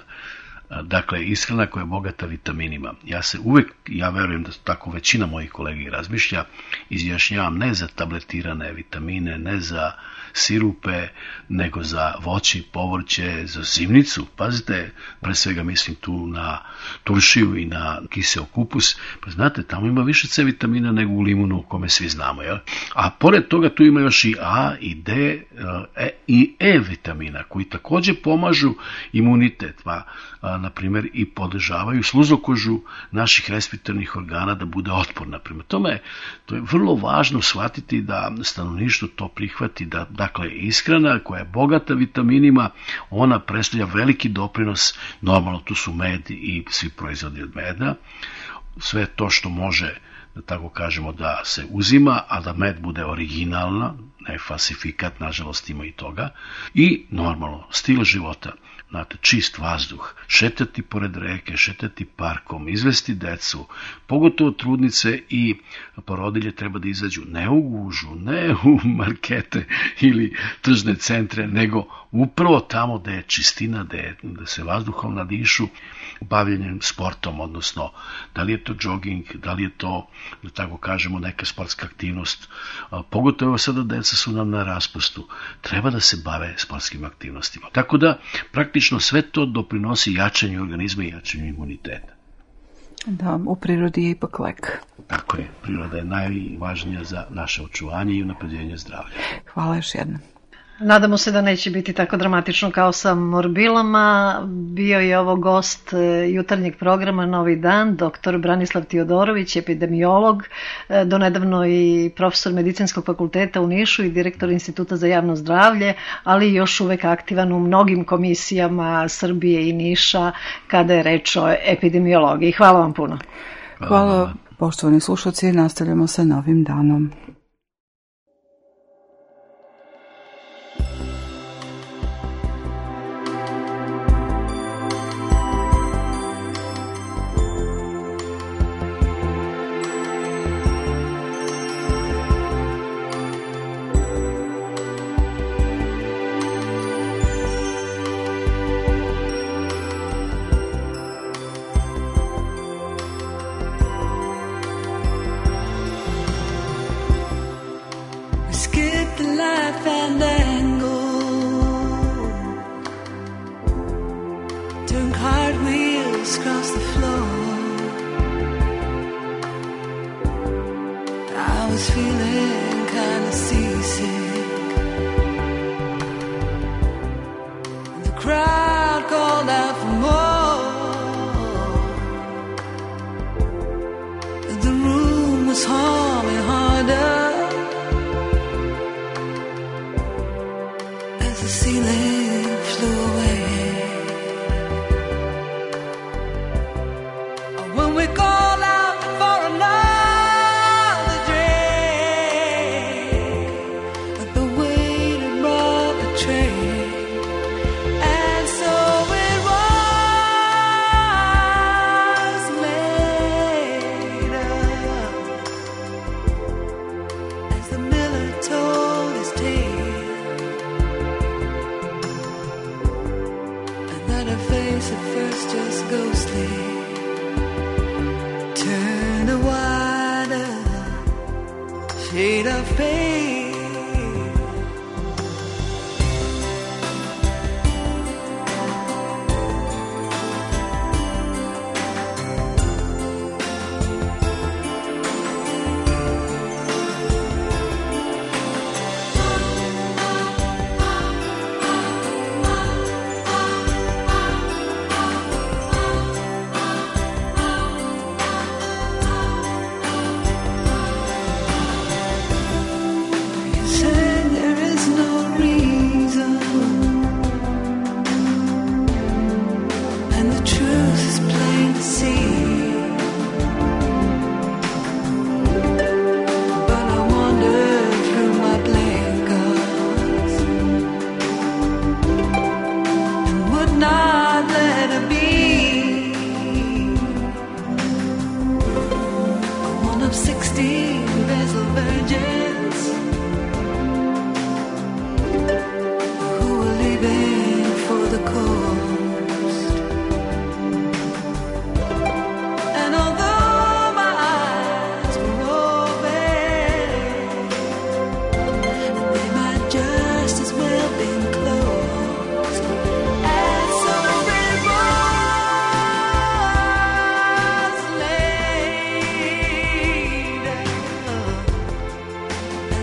Dakle, ishrana koja je bogata vitaminima. Ja se uvek, ja verujem da tako većina mojih kolega razmišlja, izjašnjavam ne za tabletirane vitamine, ne za sirupe, nego za voće i povrće, za zimnicu. Pazite, pre svega mislim tu na turšiju i na kiseo kupus. Pa znate, tamo ima više C vitamina nego u limunu, o kome svi znamo. Jel? A pored toga tu ima još i A i D e, i E vitamina, koji također pomažu imunitet, pa na primjer i podržavaju sluzokožu naših respiratornih organa da bude otporna. Prema tome, to je vrlo važno shvatiti da stanovništvo to prihvati, da dakle ishrana koja je bogata vitaminima, ona predstavlja veliki doprinos, normalno tu su med i svi proizvodi od meda, sve to što može, da tako kažemo, da se uzima, a da med bude originalna, ne falsifikat, nažalost ima i toga, i normalno stil života. Znate, čist vazduh, šetati pored reke, šetati parkom, izvesti decu, pogotovo trudnice i porodilje treba da izađu ne u gužu, ne u markete ili tržne centre, nego upravo tamo gde je čistina, gde, je, gde se vazduhom nadišu, bavljenjem sportom, odnosno da li je to jogging, da li je to, da tako kažemo, neka sportska aktivnost. Pogotovo sada deca su nam na raspustu, treba da se bave sportskim aktivnostima. Tako da, praktično sve to doprinosi jačanju organizma i jačanju imuniteta. Da, u prirodi je ipak lek. Tako je, priroda je najvažnija za naše očuvanje i unapređenje zdravlja. Hvala još jednom. Nadamo se da neće biti tako dramatično kao sa morbilama. Bio je ovo gost jutarnjeg programa Novi dan, doktor Branislav Tiodorović, epidemiolog, donedavno i profesor Medicinskog fakulteta u Nišu i direktor Instituta za javno zdravlje, ali još uvek aktivan u mnogim komisijama Srbije i Niša kada je reč o epidemiologiji. Hvala vam puno. Hvala, Hvala poštovani slušalci, nastavljamo sa Novim danom.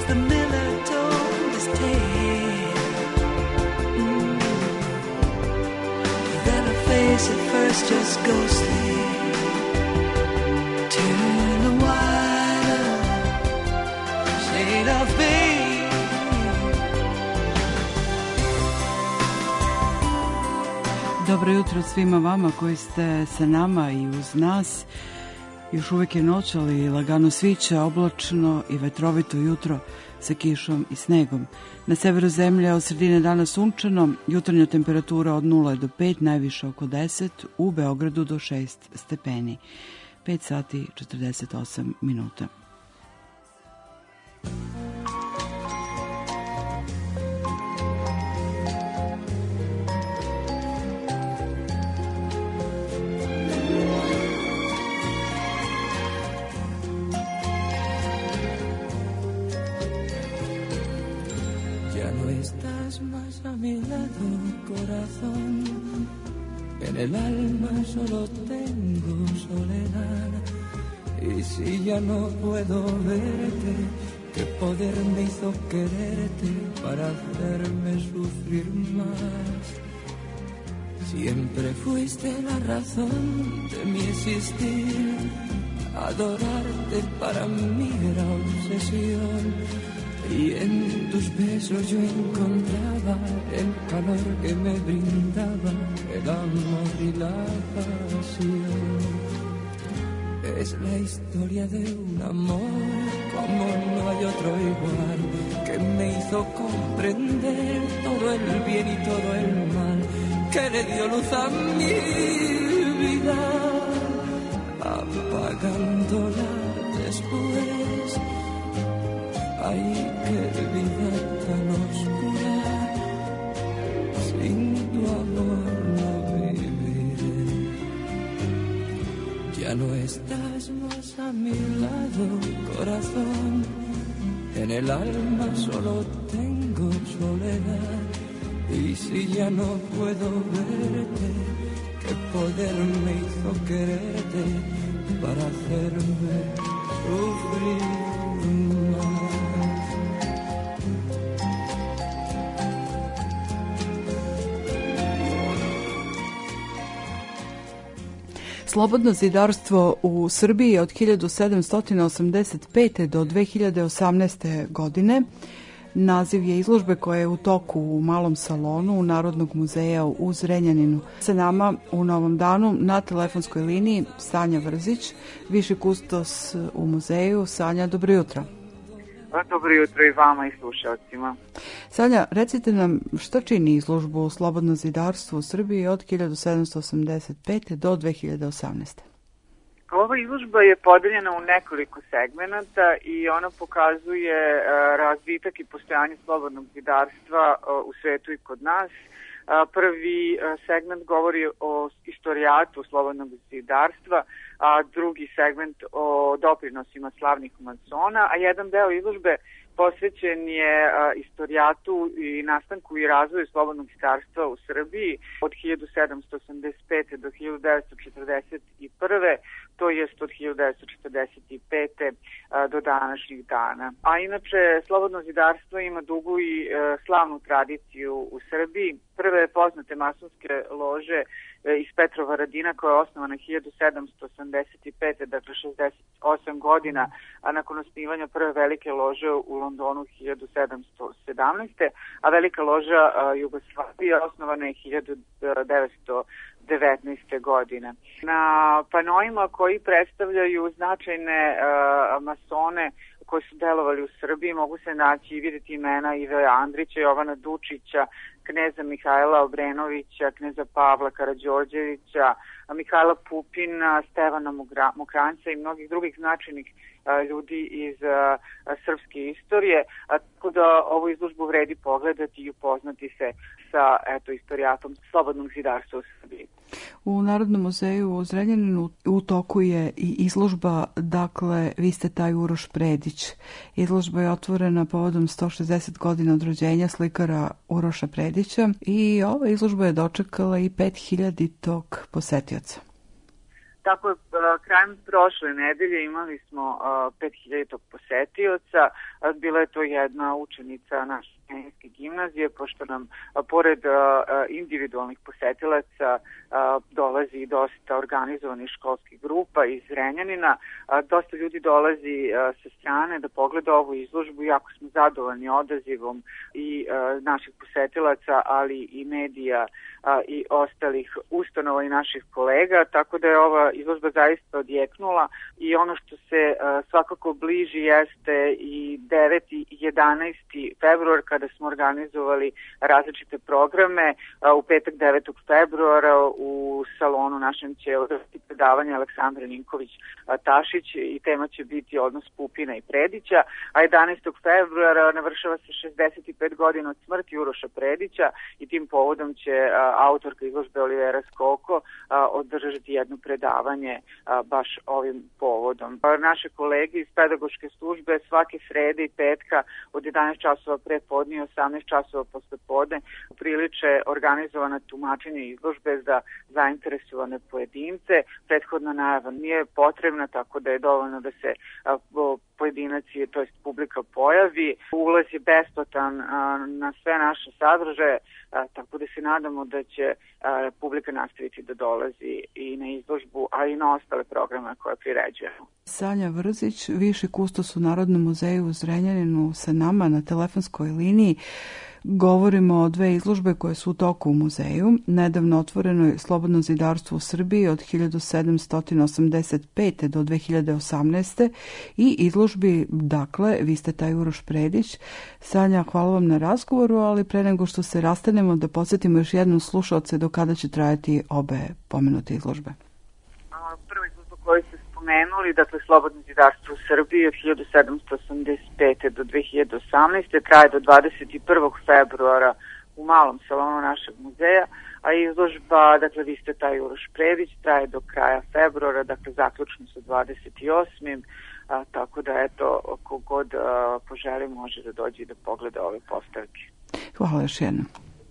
the miller told his tale. Mm. Then her face at first just ghostly turned a wider shade of pale. Dobro jutro svima vama koji ste sa nama i uz nas. Još uvijek je noć, ali lagano sviće, oblačno i vetrovito jutro sa kišom i snegom. Na severu zemlje od sredine dana sunčano, jutarnja temperatura od nula do pet, najviše oko deset, u Beogradu do šest stepeni. pet sati četrdeset osam minuta. A mi lado, corazón, en el alma solo tengo soledad. Y si ya no puedo verte, ¿qué poder me hizo quererte para hacerme sufrir más? Siempre fuiste la razón de mi existir. Adorarte para mí era obsesión. Y en tus besos yo encontraba el calor que me brindaba el amor y la pasión. Es la historia de un amor como no hay otro igual, que me hizo comprender todo el bien y todo el mal, que le dio luz a mi vida, apagándola después. Ay, qué vida tan oscura, sin tu amor no viviré. Ya no estás más a mi lado, corazón, en el alma solo tengo soledad. Y si ya no puedo verte, ¿qué poder me hizo quererte para hacerme sufrir más? Slobodno zidarstvo u Srbiji od hiljadu sedamsto osamdeset pete do dve hiljade osamnaeste. godine. Naziv je izložbe koja je u toku u malom salonu Narodnog muzeja u Zrenjaninu. Sa nama u Novom Danu na telefonskoj liniji Sanja Vrzić, viši kustos u muzeju. Sanja, dobro jutro. Dobro jutro i vama i slušalcima. Sanja, recite nam šta čini izložbu Slobodno zidarstvo u Srbiji od hiljadu sedamsto osamdeset pete. do dve hiljade osamnaeste. Ova izložba je podeljena u nekoliko segmenata i ona pokazuje razvitak i postojanje slobodnog zidarstva u svetu i kod nas. Prvi segment govori o istorijatu slobodnog zidarstva, a drugi segment o doprinosima slavnih masona, a jedan deo izložbe posvećen je istorijatu i nastanku i razvoju slobodnog zidarstva u Srbiji od hiljadu sedamsto osamdeset pete. do hiljadu devetsto četrdeset prve. to jest od hiljadu devetsto četrdeset pete. do današnjih dana. A inače, slobodno zidarstvo ima dugu i slavnu tradiciju u Srbiji. Prve poznate masonske lože iz Petrovaradina koja je osnovana hiljadu sedamsto osamdeset pete. dakle šezdeset osam godina, a nakon osnivanja prve velike lože u Londonu hiljadu sedamsto sedamnaeste. a velika loža Jugoslavije osnovana je hiljadu devetsto devetnaeste. godine. Na panoima koji predstavljaju značajne uh, masone koji su delovali u Srbiji mogu se naći i vidjeti imena Ive Andrića, Jovana Dučića, kneza Mihajla Obrenovića, kneza Pavla Karađorđevića, Mihajla Pupina, Stevana Mokranjca i mnogih drugih značajnih a, ljudi iz a, a, srpske istorije, a, tako da ovu izložbu vredi pogledati i upoznati se sa eto, istorijatom slobodnog zidarstva u Srbiji. U Narodnom muzeju u Zrenjaninu u toku je i izložba, dakle, vi ste taj Uroš Predić. Izložba je otvorena povodom sto šezdeset godina od rođenja slikara Uroša Predića i ova izložba je dočekala i pet hiljaditog posetioca. Tako je, krajem prošle nedelje imali smo pet hiljaditog posetioca. bila je to jedna učenica naše Zrenjaninske gimnazije, pošto nam pored individualnih posetilaca dolazi dosta organizovanih školskih grupa iz Zrenjanina. Dosta ljudi dolazi sa strane da pogleda ovu izložbu, jako smo zadovoljni odazivom i naših posetilaca, ali i medija i ostalih ustanova i naših kolega, tako da je ova izložba zaista odjeknula i ono što se svakako bliži jeste i deveti i jedanaesti februar kada smo organizovali različite programe. U petak devetog februara u salonu našem će održati predavanje Aleksandra Ninković-Tašić i tema će biti odnos Pupina i Predića, a jedanaestog februara navršava se šezdeset pet godina od smrti Uroša Predića i tim povodom će autorka izložbe Olivera Skoko održati jedno predavanje baš ovim povodom. Naše kolege iz pedagoške službe svake srede i petka od jedanaest časova pre podne i osamnaest časova posle podne upriliče organizovana tumačenja izložbe za zainteresovane pojedince. Prethodna najava nije potrebna, tako da je dovoljno da se pojedinac, to jest publika, pojavi. Ulaz je besplatan na sve naše sadržaje, tako da se nadamo da će publika nastaviti da dolazi i na izložbu, a i na ostale programe koje priređujemo. Sanja Vrzić, viši kustos u Narodnom muzeju u Zrenjaninu, sa nama na telefonskoj liniji. Govorimo o dve izložbe koje su u toku u muzeju. Nedavno otvorenoj Slobodno zidarstvo u Srbiji od hiljadu sedamsto osamdeset pete do dve hiljade osamnaeste i izložbi, dakle, vi ste taj Uroš Predić. Sanja, hvala vam na razgovoru, ali pre nego što se rastanemo da podsjetimo još jednom slušalce do kada će trajati obe pomenute izložbe. Prva izložba koju ste spomenuli, dakle Slobodno zidarstvo u Srbiji od hiljadu sedamsto osamdeset pete do dve hiljade osamnaeste traje do dvadeset prvog februara u malom salonu našeg muzeja, a izložba, dakle vi ste taj Uroš Predić, traje do kraja februara, dakle zaključno sa dvadeset osmim A, tako da eto, kogod a, poželi može da dođe i da pogleda ove postavke. Hvala još jednom.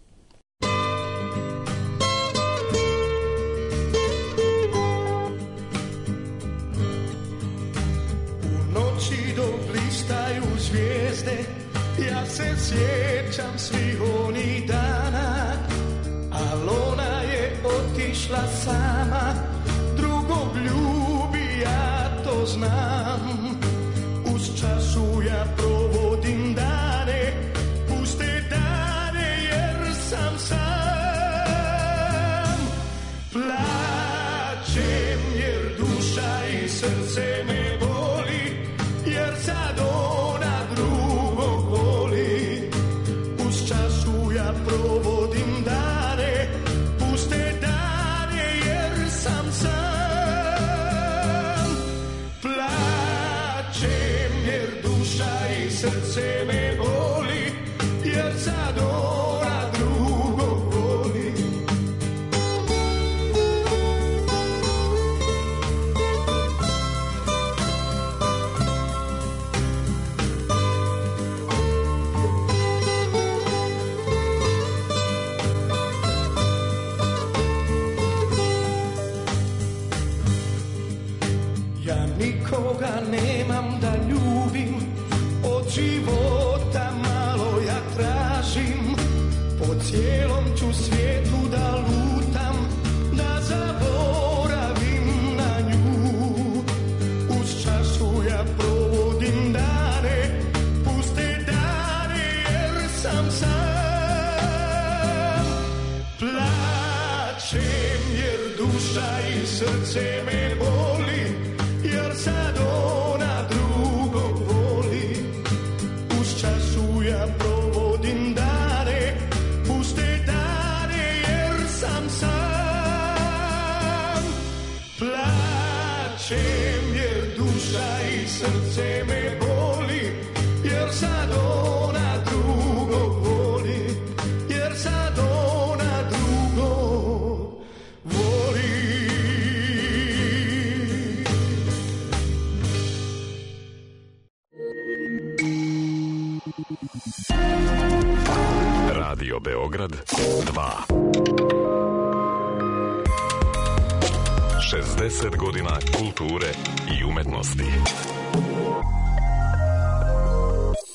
Dok blistaju zvijezde, ja se sjećam svih onih dana, al ona je otišla sama, drugog ljubi, ja to znam. Uz čašu ja provodim dane, puste dane jer sam sam. Plačem jer duša i srce me boli, jer sad ona drugog voli. Uz čašu ja provodim dane, puste dane jer sam sam. Plačem jer duša i srce me boli, jer sad ona drugog voli. Nikoga nemam da ljubim, od života malo ja tražim, po cijelom ću svijetu da lutam, da zaboravim na nju. Uz čašu ja provodim dane, puste dane jer sam sam. Plačem jer duša i srce me boli, jer sad ona drugog voli. Uz čašu ja provodim dane, puste dane jer sam sam. Plačem jer duša i srce me boli, jer sad ona drugog voli, jer sad ona drugog voli. Radio Beograd dva. šezdeset godina kulture i umetnosti.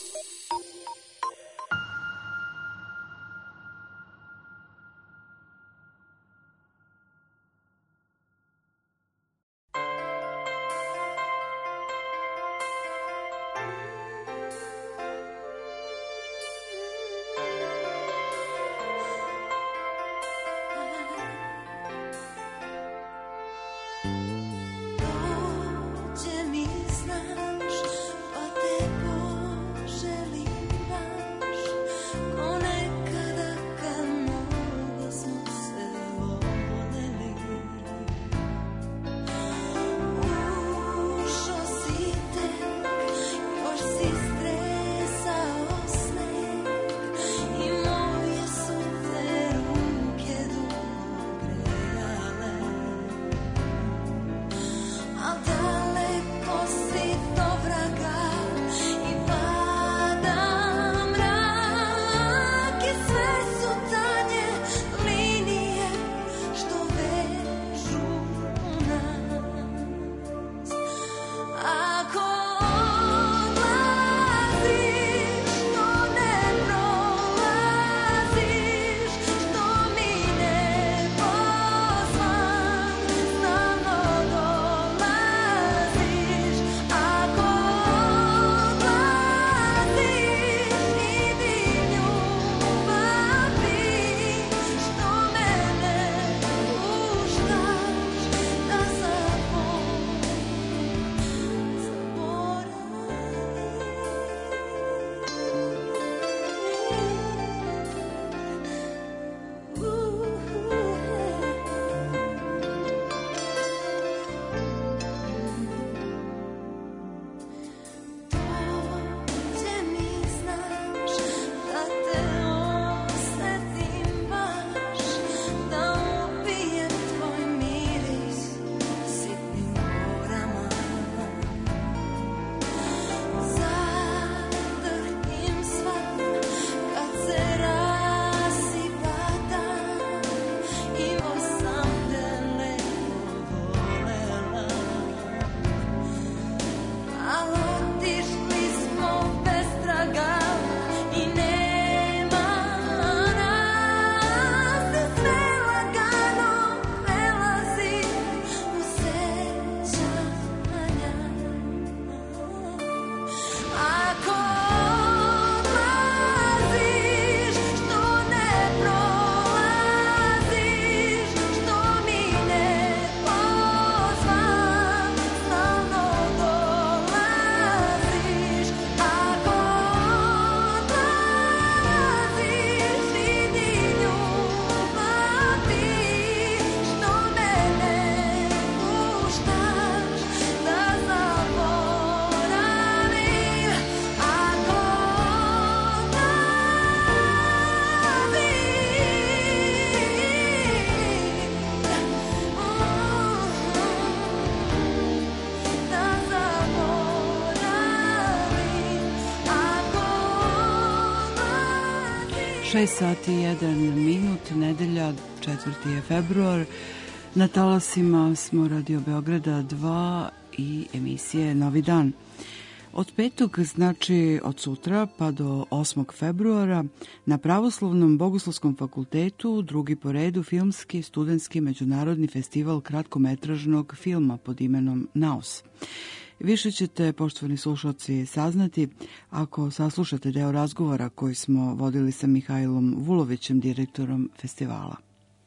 šest sati i jedan minut, nedelja, četvrti je februar. Na talasima smo Radio Beograda dva i emisije Novi dan. Od petog, znači od sutra pa do osmog februara, na Pravoslavnom Bogoslovskom fakultetu drugi po redu filmski studentski međunarodni festival kratkometražnog filma pod imenom Naos. Više ćete, poštovani slušalci, saznati ako saslušate deo razgovora koji smo vodili sa Mihajlom Vulovićem, direktorom festivala.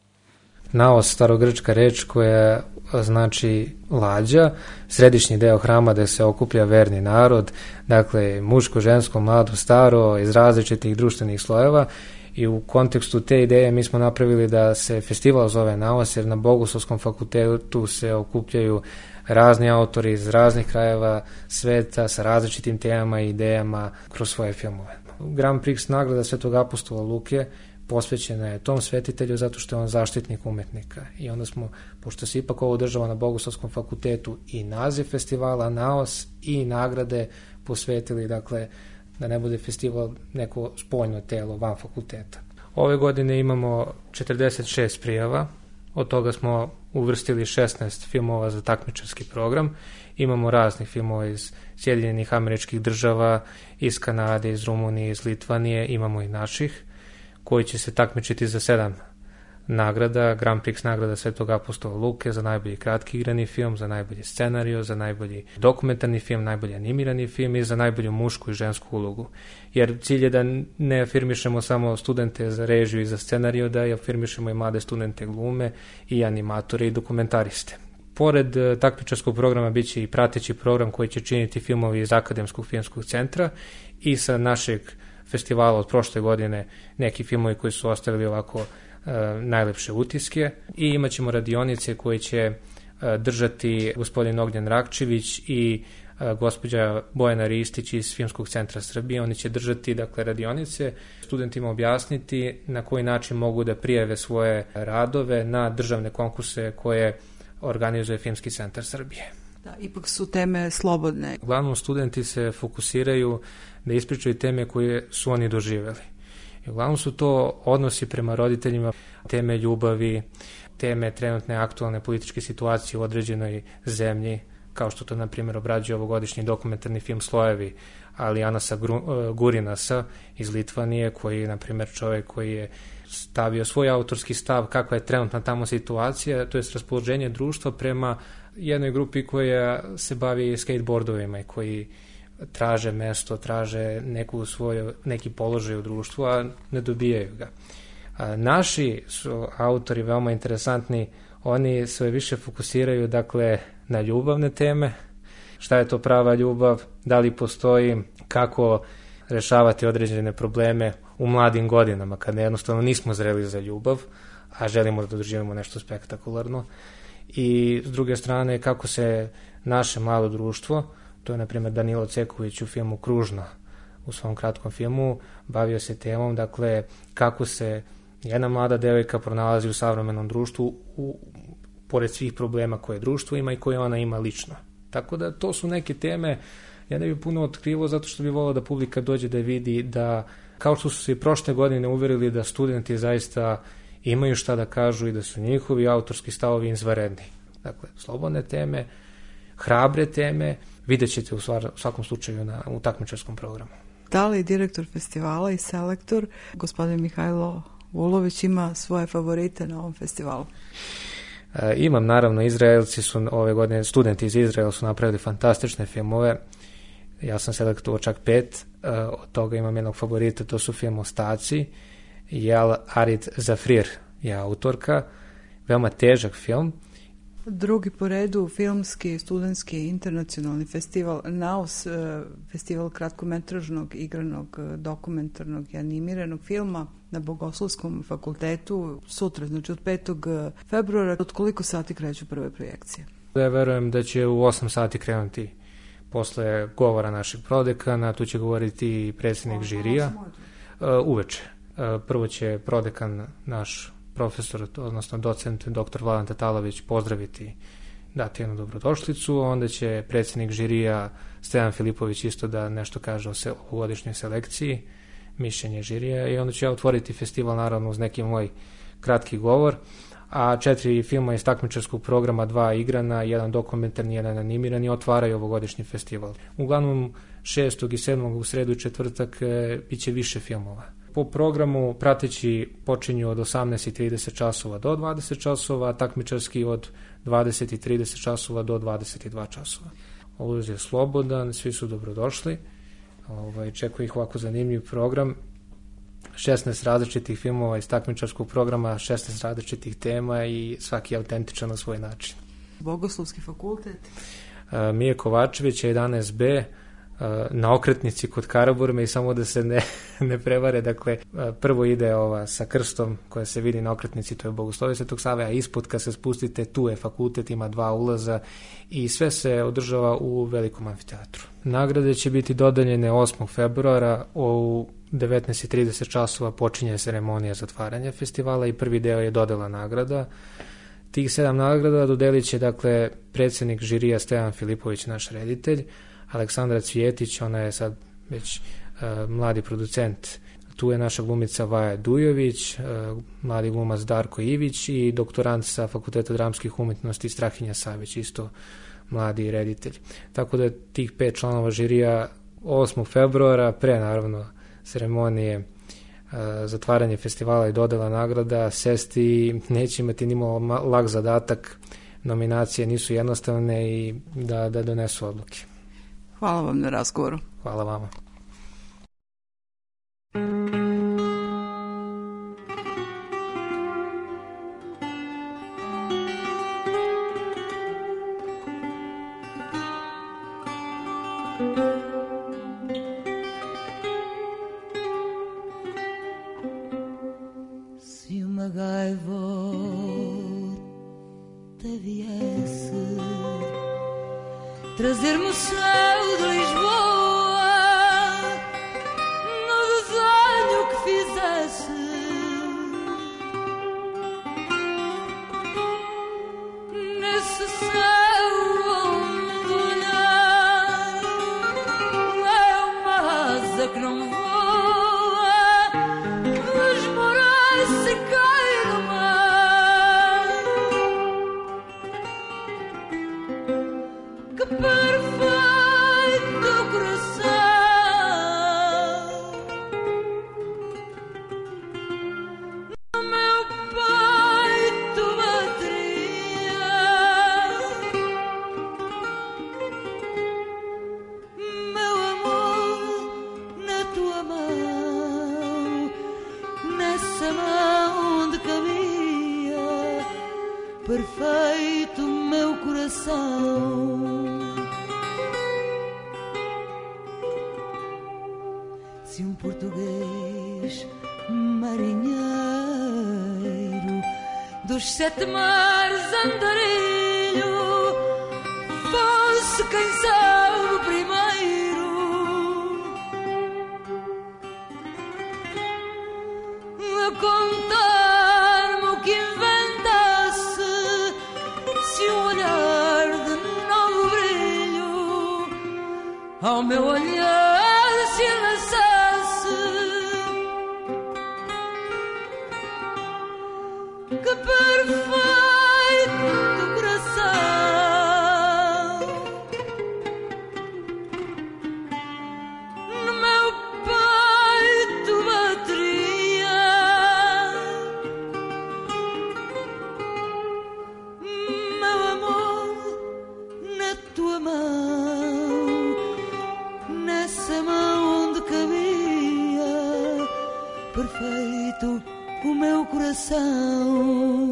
Naos, starogrčka reč koja znači lađa, središnji deo hrama gde se okuplja verni narod, dakle muško, žensko, mlado, staro, iz različitih društvenih slojeva, i u kontekstu te ideje mi smo napravili da se festival zove Naos, jer na Bogoslovskom fakultetu se okupljaju razni autori iz raznih krajeva sveta sa različitim temama i idejama kroz svoje filmove. Grand Prix nagrada Svetog apostola Luke posvećena je tom svetitelju zato što je on zaštitnik umetnika. I onda smo, pošto se ipak ovo održava na Bogoslovskom fakultetu, i naziv festivala Naos i nagrade posvetili, dakle, da ne bude festival neko spoljno telo van fakulteta. Ove godine imamo četrdeset šest prijava, od toga smo uvrstili šesnaest filmova za takmičarski program. Imamo raznih filmova iz Sjedinjenih Američkih Država, iz Kanade, iz Rumunije, iz Litvanije, imamo i naših, koji će se takmičiti za sedam nagrada. Grand Prix nagrada Svetog apostola Luke za najbolji kratki igrani film, za najbolji scenario, za najbolji dokumentarni film, najbolji animirani film i za najbolju mušku i žensku ulogu. Jer cilj je da ne afirmišemo samo studente za režiju i za scenario, da afirmišemo i mlade studente glume i animatore i dokumentariste. Pored takmičarskog programa bit će i prateći program koji će činiti filmovi iz Akademskog filmskog centra i sa našeg festivala od prošle godine neki filmovi koji su ostavili ovako e, najlepše utiske, i imat ćemo radionice koje će e, držati gospodin Ognjen Rakčević i e, gospođa Bojana Ristić iz Filmskog centra Srbije. Oni će držati, dakle, radionice, studentima objasniti na koji način mogu da prijave svoje radove na državne konkurse koje organizuje Filmski centar Srbije. Da, ipak su teme slobodne. Uglavnom studenti se fokusiraju da ispričaju teme koje su oni doživjeli. I uglavnom su to odnosi prema roditeljima, teme ljubavi, teme trenutne aktualne političke situacije u određenoj zemlji, kao što to, na primjer, obrađuje ovogodišnji dokumentarni film Slojevi Alijanasa Gurinasa iz Litvanije, koji je, na primjer, čovjek koji je stavio svoj autorski stav kakva je trenutna tamo situacija, to je raspoloženje društva prema jednoj grupi koja se bavi skateboardovima i koji traže mesto, traže neku svoju, neki položaj u društvu, a ne dobijaju ga. A naši su autori veoma interesantni, oni sve više fokusiraju, dakle, na ljubavne teme, šta je to prava ljubav, da li postoji, kako rešavati određene probleme u mladim godinama, kada jednostavno nismo zreli za ljubav, a želimo da doživimo nešto spektakularno. I s druge strane, kako se naše mlado društvo, to je, na primjer, Danilo Ceković u filmu Kružno, u svom kratkom filmu, bavio se temom, dakle, kako se jedna mlada devojka pronalazi u savremenom društvu, u, pored svih problema koje društvo ima i koje ona ima lično. Tako da to su neke teme, ja ne bih puno otkrivo, zato što bih volao da publika dođe da vidi da, kao što su se i prošle godine uverili da studenti zaista imaju šta da kažu i da su njihovi autorski stavovi izvanredni. Dakle, slobodne teme, hrabre teme, vidjet ćete u, stvar, u svakom slučaju na, u takmičarskom programu. Da li direktor festivala i selektor, gospodin Mihajlo Vulović, ima svoje favorite na ovom festivalu? E, imam, naravno. Izraelci su ove godine, studenti iz Izraela su napravili fantastične filmove. Ja sam selektovao čak pet, e, od toga imam jednog favorita, to su film Ostaci. Jel Arit Zafrir je autorka, veoma težak film. Drugi po redu filmski, studentski, internacionalni festival Naos, festival kratkometražnog, igranog, dokumentarnog i animiranog filma na Bogoslovskom fakultetu sutra, znači od petog februara. Od koliko sati kreću prve projekcije? Ja verujem da će u osam sati krenuti posle govora našeg prodekana, tu će govoriti predsjednik žirija uveče. Prvo će prodekan, naš profesor, odnosno docent, doktor Vladan Tatalović, pozdraviti, dati jednu dobrodošlicu, onda će predsjednik žirija Stevan Filipović isto da nešto kaže o ovogodišnjoj selekciji, mišljenje žirija i onda ću ja otvoriti festival naravno uz neki moj kratki govor, a četiri filma iz takmičarskog programa, dva igrana, jedan dokumentarni, jedan animirani, otvaraju ovogodišnji festival. Uglavnom šestog i sedmog u sredu i četvrtak e, bit će više filmova. Po programu prateći počinju od osamnaest i trideset časova do dvadeset časova, takmičarski od dvadeset i trideset časova do dvadeset i dva časova. Ulaz je slobodan, svi su dobrodošli. Ovaj, čekuje ih ovako zanimljiv program. šesnaest različitih filmova iz takmičarskog programa, šesnaest različitih tema i svaki je autentičan na svoj način. Bogoslovski fakultet? Uh, Mije Kovačević, jedanaest be, uh, na okretnici kod Karaburme i samo da se ne, ne prevare, dakle, uh, prvo ide ova sa krstom koja se vidi na okretnici, to je Bogoslovije Svetog Save, a ispod kad se spustite, tu je fakultet, ima dva ulaza i sve se održava u velikom amfiteatru. Nagrade će biti dodeljene osmog februara u devetnaest i trideset časova počinje ceremonija zatvaranja festivala i prvi deo je dodela nagrada. Tih sedam nagrada dodelit će, dakle, predsjednik žirija Stevan Filipović, naš reditelj, Aleksandra Cvijetić, ona je sad već uh, mladi producent, tu je naša glumica Vaja Dujović, uh, mladi glumac Darko Ivić i doktorant sa Fakulteta dramskih umjetnosti Strahinja Savić, isto mladi reditelj. Tako da tih pet članova žirija osmog februara, pre naravno ceremonije uh, zatvaranje festivala i dodela nagrada, sesti, neće imati nimalo lak zadatak, nominacije nisu jednostavne i da, da donesu odluke. Hvala vam na razgovoru. Hvala vama. Se uma gaivota viesse trazer-me o céu de Lisboa no desenho que fizesse, nesse céu onde olhar é uma asa que não voa, esmorece e cai do mar. Que perfeito coração no meu peito bateria, meu amor na tua mão, nessa mão onde cabia perfeito meu coração. Se um português marinheiro dos sete mares andarilho fosse quem sabe primeiro a contar-me o que inventasse, se um olhar de novo brilho ao meu olhar se lançasse, que perfeito coração no meu peito bateria, meu amor na tua mão, nessa mão onde cabia perfeito o meu coração.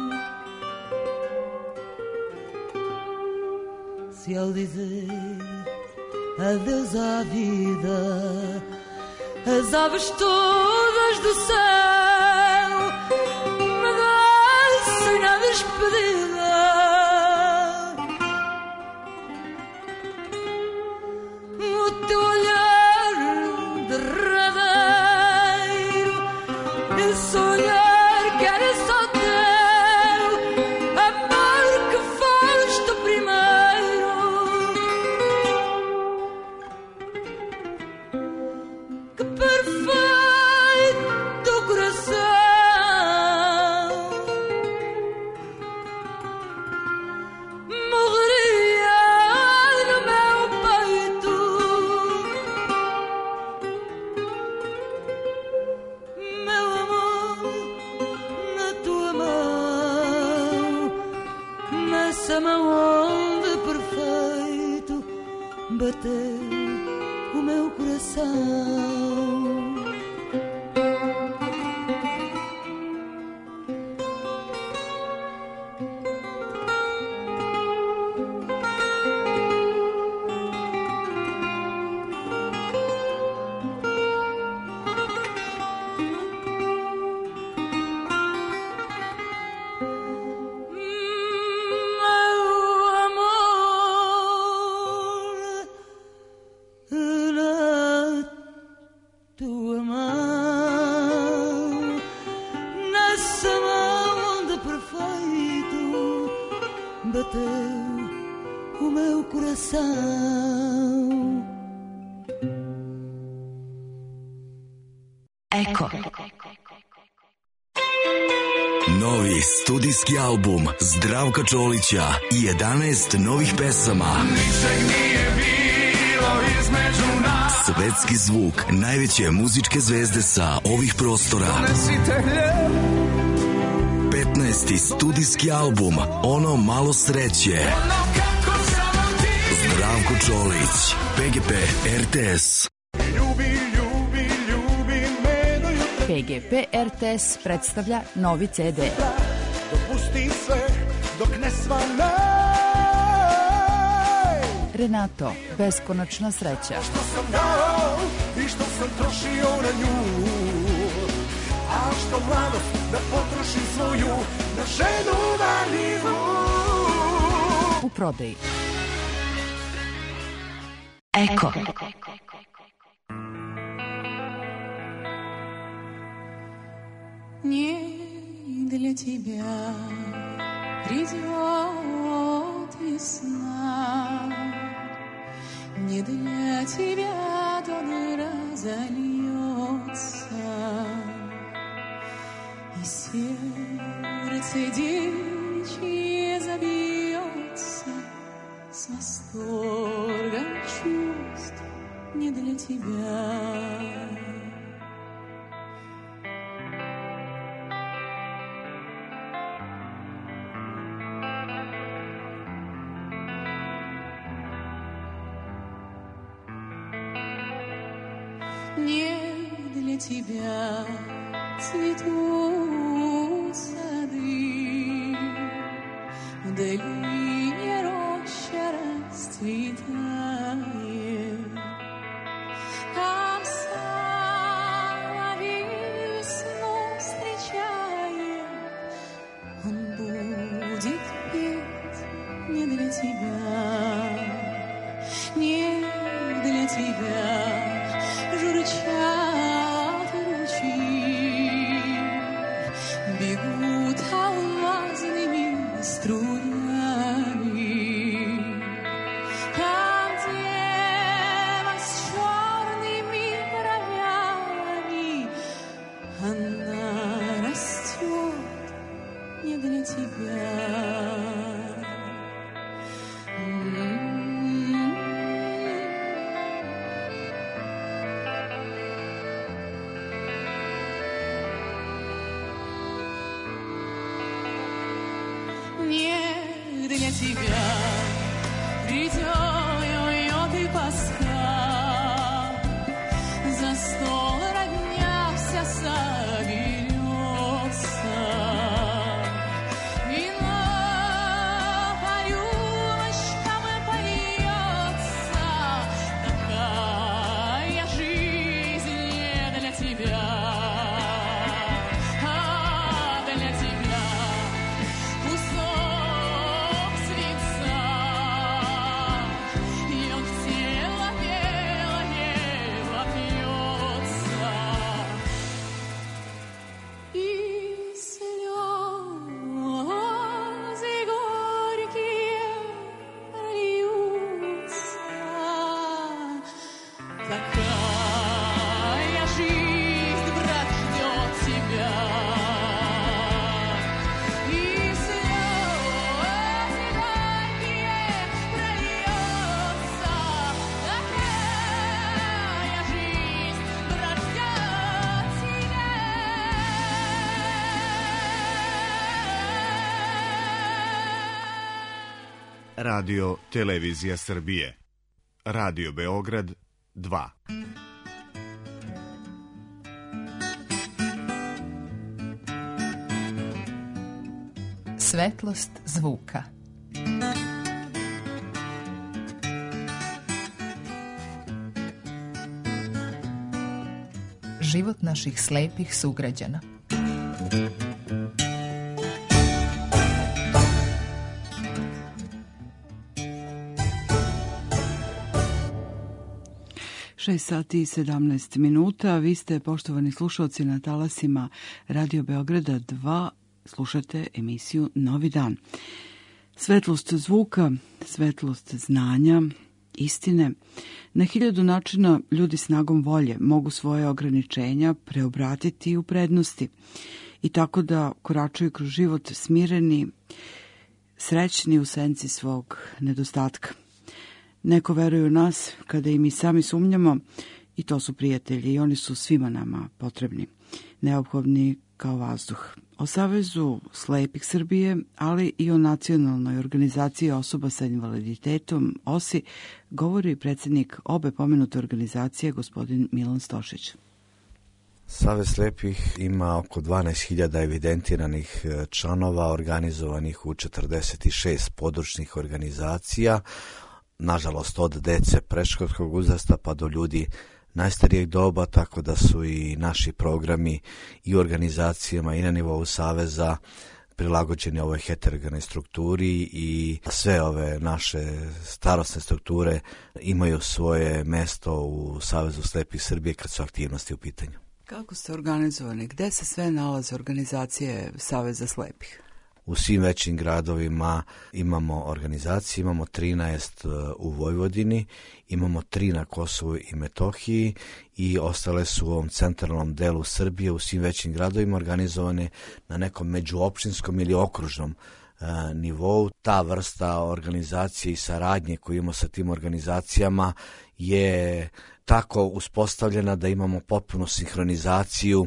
Se ao dizer adeus à vida as aves todas do céu me descem na despedida, o teu olhar derradeiro, esse olhar que era só teu, amor que foste primeiro, que perfeito bateu o meu coração. Eko. Novi studijski album Zdravka Čolića i jedanaest novih pesama. Ničeg nije bilo između nas. Svetski zvuk najveće muzičke zvezde sa ovih prostora. Donesite hljeb. petnaesti studijski album Ono malo sreće. Ono kako samo ti. Zdravko Čolić, P G P R T S. Ljubi, ljubi, ljubi me do jutra. P G P R T S predstavlja novi C D. Dopusti sve dok ne svane. Renato, beskonačna sreća. Što sam dao i što sam trošio na nju. A što mladost da potrošim svoju na ženu valjivu. U prodaji. Eko. Не для тебя придет весна, не для тебя тон разольется, и сердце девичье забьется с восторгом чувств не для тебя. Не для тебя цветут сады, в долине роща расцветает, там соловей весну встречает, он будет петь не для тебя, не для тебя. Журчат ручьи, бегут алмазными струями. Там дева с черными бровями, она растет не для тебя. Для тебя придет и Пасха, за стол родня вся соберется, вино по рюмочкам польется, такая жизнь не для тебя, а для тебя кусок. Radio Televizija Srbije. Radio Beograd dva. Svetlost zvuka. Život naših slepih sugrađana. šest sati i sedamnaest minuta. Vi ste, poštovani slušalci, na talasima Radio Beograda dva, slušate emisiju Novi dan. Svetlost zvuka, svetlost znanja, istine. Na hiljadu načina ljudi snagom volje mogu svoje ograničenja preobratiti u prednosti i tako da koračaju kroz život smireni, srećni u senci svog nedostatka. Neko veruje u nas kada i mi sami sumnjamo i to su prijatelji i oni su svima nama potrebni, neophodni kao vazduh. O Savezu slepih Srbije, ali i o nacionalnoj organizaciji osoba sa invaliditetom O S I, govori predsjednik obe pomenute organizacije, gospodin Milan Stošić. Savez slepih ima oko dvanaest hiljada evidentiranih članova organizovanih u četrdeset šest područnih organizacija, nažalost od dece predškolskog uzrasta pa do ljudi najstarijeg doba, tako da su i naši programi i organizacijama i na nivou Saveza prilagođeni ovoj heterogenoj strukturi i sve ove naše starosne strukture imaju svoje mesto u Savezu slepih Srbije kad su aktivnosti u pitanju. Kako ste organizovani? Gde se sve nalaze organizacije Saveza slepih? U svim većim gradovima imamo organizacije, imamo trinaest u Vojvodini, imamo tri na Kosovu i Metohiji i ostale su u ovom centralnom delu Srbije u svim većim gradovima organizovane na nekom međuopštinskom ili okružnom e, nivou. Ta vrsta organizacije i saradnje koju imamo sa tim organizacijama je tako uspostavljena da imamo potpunu sinhronizaciju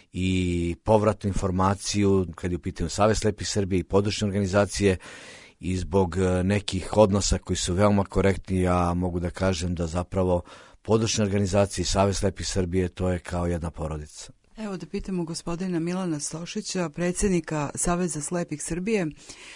i povratnu informaciju kad je u pitanju Savez slepih Srbije i područne organizacije i zbog nekih odnosa koji su veoma korektni, ja mogu da kažem da zapravo područne organizacije i Savez slepih Srbije to je kao jedna porodica. Evo da pitamo gospodina Milana Stošića, predsjednika Saveza slepih Srbije,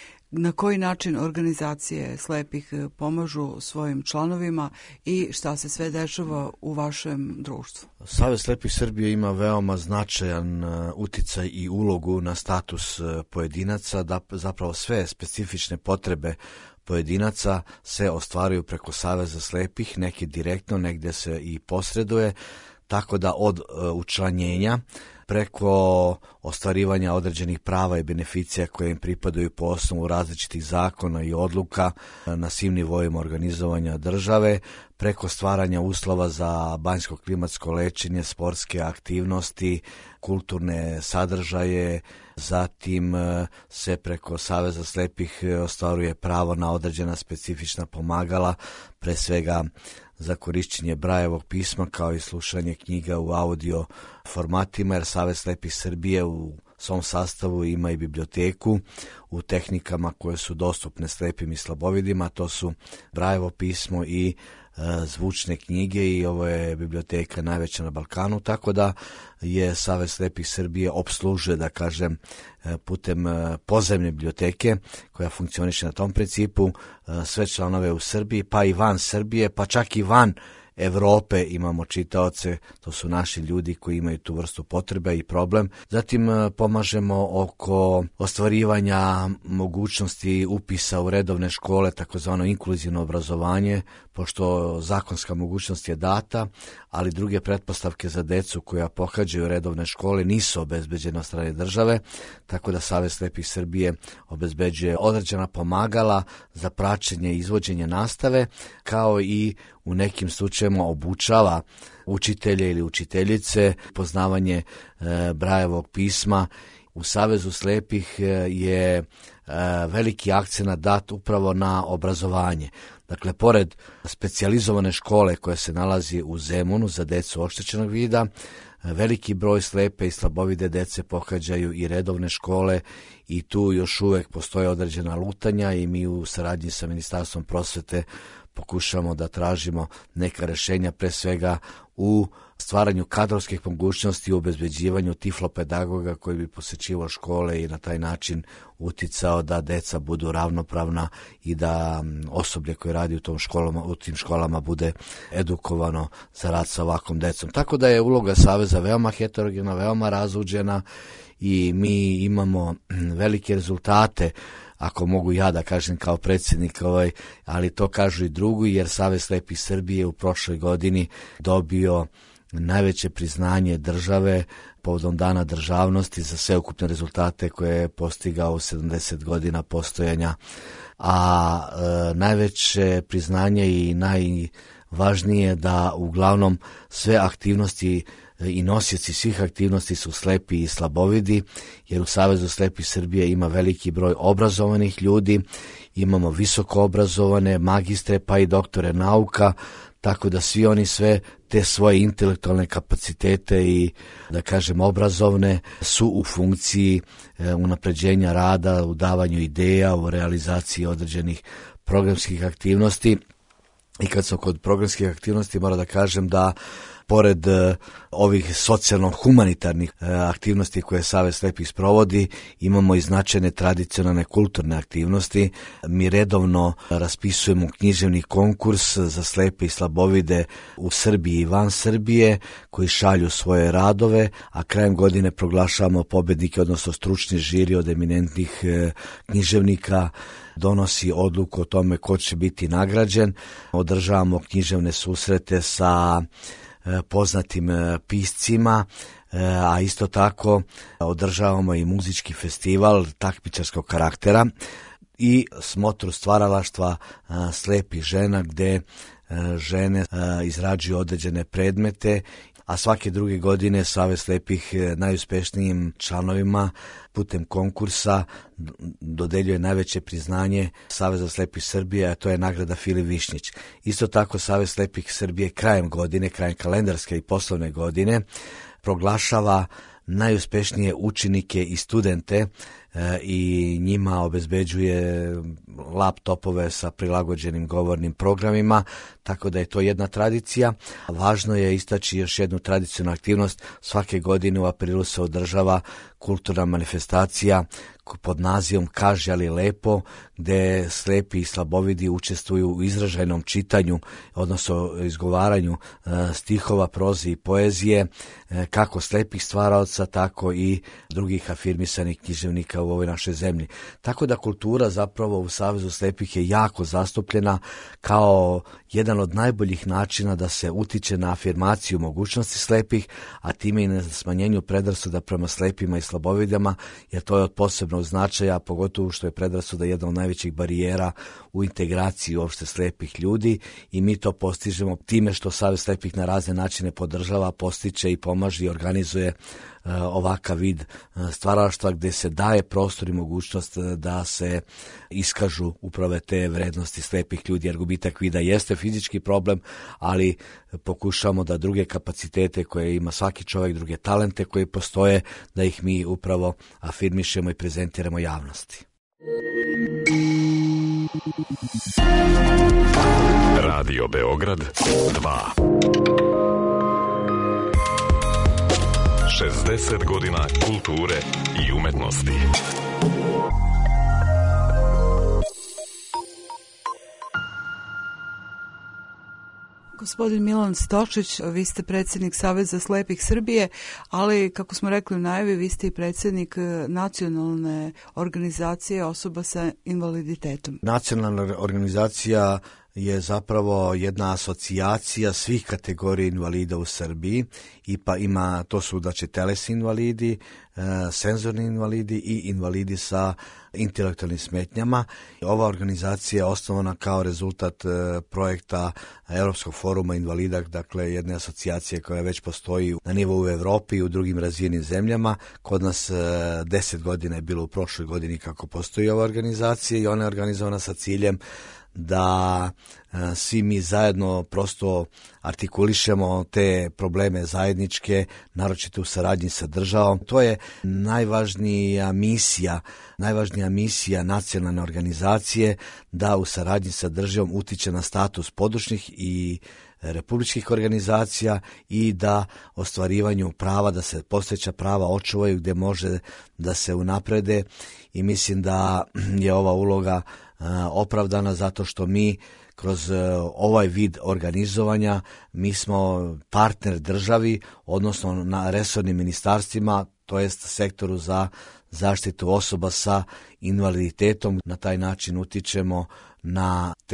na koji način organizacije slepih pomažu svojim članovima i šta se sve dešava u vašem društvu? Savez slepih Srbije ima veoma značajan uticaj i ulogu na status pojedinaca, da zapravo sve specifične potrebe pojedinaca se ostvaruju preko Saveza slepih, neke direktno, negdje se i posreduje, tako da od učlanjenja preko ostvarivanja određenih prava i beneficija koje im pripadaju po osnovu različitih zakona i odluka na svim nivoima organizovanja države, preko stvaranja uslova za banjsko-klimatsko lečenje, sportske aktivnosti, kulturne sadržaje, zatim se preko Saveza slepih ostvaruje pravo na određena specifična pomagala, pre svega za korišćenje Brajevog pisma kao i slušanje knjiga u audio formatima, jer Savez slepih Srbije u svom sastavu ima i biblioteku u tehnikama koje su dostupne slepim i slabovidima, to su Brajevo pismo i e, zvučne knjige i ovo je biblioteka najveća na Balkanu, tako da je Savez slepih Srbije opslužuje, da kažem, putem pozemne biblioteke koja funkcioniše na tom principu sve članove u Srbiji, pa i van Srbije, pa čak i van Evrope imamo čitaoce, to su naši ljudi koji imaju tu vrstu potrebe i problem. Zatim pomažemo oko ostvarivanja mogućnosti upisa u redovne škole, takozvano inkluzivno obrazovanje, pošto zakonska mogućnost je data, ali druge pretpostavke za decu koja pohađaju redovne škole nisu obezbeđene od strane države, tako da Savez slepih Srbije obezbeđuje određena pomagala za praćenje i izvođenje nastave, kao i u nekim slučajevima obučava učitelje ili učiteljice, poznavanje e, Brajevog pisma. U Savezu slepih je e, veliki akcenat dat upravo na obrazovanje. Dakle, pored specijalizovane škole koja se nalazi u Zemunu za decu oštećenog vida, veliki broj slepe i slabovide dece pohađaju i redovne škole i tu još uvek postoje određena lutanja i mi u saradnji sa Ministarstvom prosvete pokušamo da tražimo neka rešenja, pre svega u stvaranju kadrovskih mogućnosti, u obezbeđivanju tiflopedagoga koji bi posećivao škole i na taj način uticao da deca budu ravnopravna i da osoblje koje radi u, tom školama, u tim školama bude edukovano za rad sa ovakvom decom. Tako da je uloga Saveza veoma heterogena, veoma razuđena i mi imamo velike rezultate, ako mogu ja da kažem kao predsjednik, ovaj, ali to kažu i drugi, jer Savez slepih Srbije u prošloj godini dobio najveće priznanje države povodom Dana državnosti za sveukupne rezultate koje je postigao u sedamdeset godina postojanja. A e, najveće priznanje i najvažnije da uglavnom sve aktivnosti i nosioci svih aktivnosti su slepi i slabovidi, jer u Savezu slepih Srbije ima veliki broj obrazovanih ljudi, imamo visoko obrazovane magistre pa i doktore nauka, tako da svi oni sve te svoje intelektualne kapacitete i, da kažem, obrazovne su u funkciji e, unapređenja rada, u davanju ideja, u realizaciji određenih programskih aktivnosti. I kad sam kod programskih aktivnosti, moram da kažem da pored uh, ovih socijalno-humanitarnih uh, aktivnosti koje Savez slepih sprovodi, imamo i značajne tradicionalne kulturne aktivnosti. Mi redovno raspisujemo književni konkurs za slepe i slabovide u Srbiji i van Srbije, koji šalju svoje radove, a krajem godine proglašavamo pobednike, odnosno stručni žiri od eminentnih uh, književnika, donosi odluku o tome ko će biti nagrađen. Održavamo književne susrete sa poznatim piscima, a isto tako održavamo i muzički festival takmičarskog karaktera i smotru stvaralaštva slepih žena, gde žene izrađuju određene predmete, a svake druge godine Savez slepih najuspešnijim članovima putem konkursa dodeljuje najveće priznanje Saveza slepih Srbije, a to je nagrada Filip Višnjić. Isto tako Savez slepih Srbije krajem godine, krajem kalendarske i poslovne godine, proglašava najuspešnije učenike i studente e, i njima obezbeđuje laptopove sa prilagođenim govornim programima, tako da je to jedna tradicija. Važno je istaći još jednu tradicionalnu aktivnost. Svake godine u aprilu se održava kulturna manifestacija pod nazivom Kaži ali lepo, gde slepi i slabovidi učestvuju u izražajnom čitanju, odnosno izgovaranju e, stihova, proze i poezije, e, kako slepih stvaraoca, tako i drugih afirmisanih književnika u ovoj našoj zemlji. Tako da kultura zapravo u Savezu slepih je jako zastupljena kao jedan od najboljih načina da se utiče na afirmaciju mogućnosti slepih, a time i na smanjenju predrasuda prema slepima i slabovidama, jer to je od posebnog značaja, pogotovo što je predrasuda jedna od najvećih barijera u integraciji uopšte slepih ljudi, i mi to postižemo time što Savez slepih na razne načine podržava, postiče i pomaže i organizuje uh, ovakav vid uh, stvaralaštva gde se daje prostor i mogućnost uh, da se iskažu upravo te vrednosti slepih ljudi, jer gubitak vida jeste fizički problem, ali pokušamo da druge kapacitete koje ima svaki čovjek, druge talente koje postoje, da ih mi upravo afirmišemo i prezentiramo javnosti. Radio Beograd dva. šezdeset godina kulture i umetnosti. Gospodin Milan Stošić, vi ste predsjednik Saveza slepih Srbije, ali kako smo rekli u najavi, vi ste i predsjednik nacionalne organizacije osoba sa invaliditetom. Nacionalna organizacija je zapravo jedna asocijacija svih kategorija invalida u Srbiji, i pa ima, to su znači telesni invalidi, e, senzorni invalidi i invalidi sa intelektualnim smetnjama. Ova organizacija je osnovana kao rezultat e, projekta Europskog foruma invalida, dakle jedne asocijacije koja već postoji na nivou Evropi i u drugim razvijenim zemljama. Kod nas e, deset godina je bilo u prošloj godini kako postoji ova organizacija, i ona je organizovana sa ciljem da a, svi mi zajedno prosto artikulišemo te probleme zajedničke, naročito u saradnji sa državom. To je najvažnija misija, najvažnija misija nacionalne organizacije, da u saradnji sa državom utiče na status područnih i republičkih organizacija i da ostvarivanju prava, da se postojeća prava očuvaju gde može da se unaprede, i mislim da je ova uloga opravdana zato što mi kroz ovaj vid organizovanja mi smo partner državi, odnosno na resornim ministarstvima, to jest sektoru za zaštitu osoba sa invaliditetom. Na taj način utičemo na te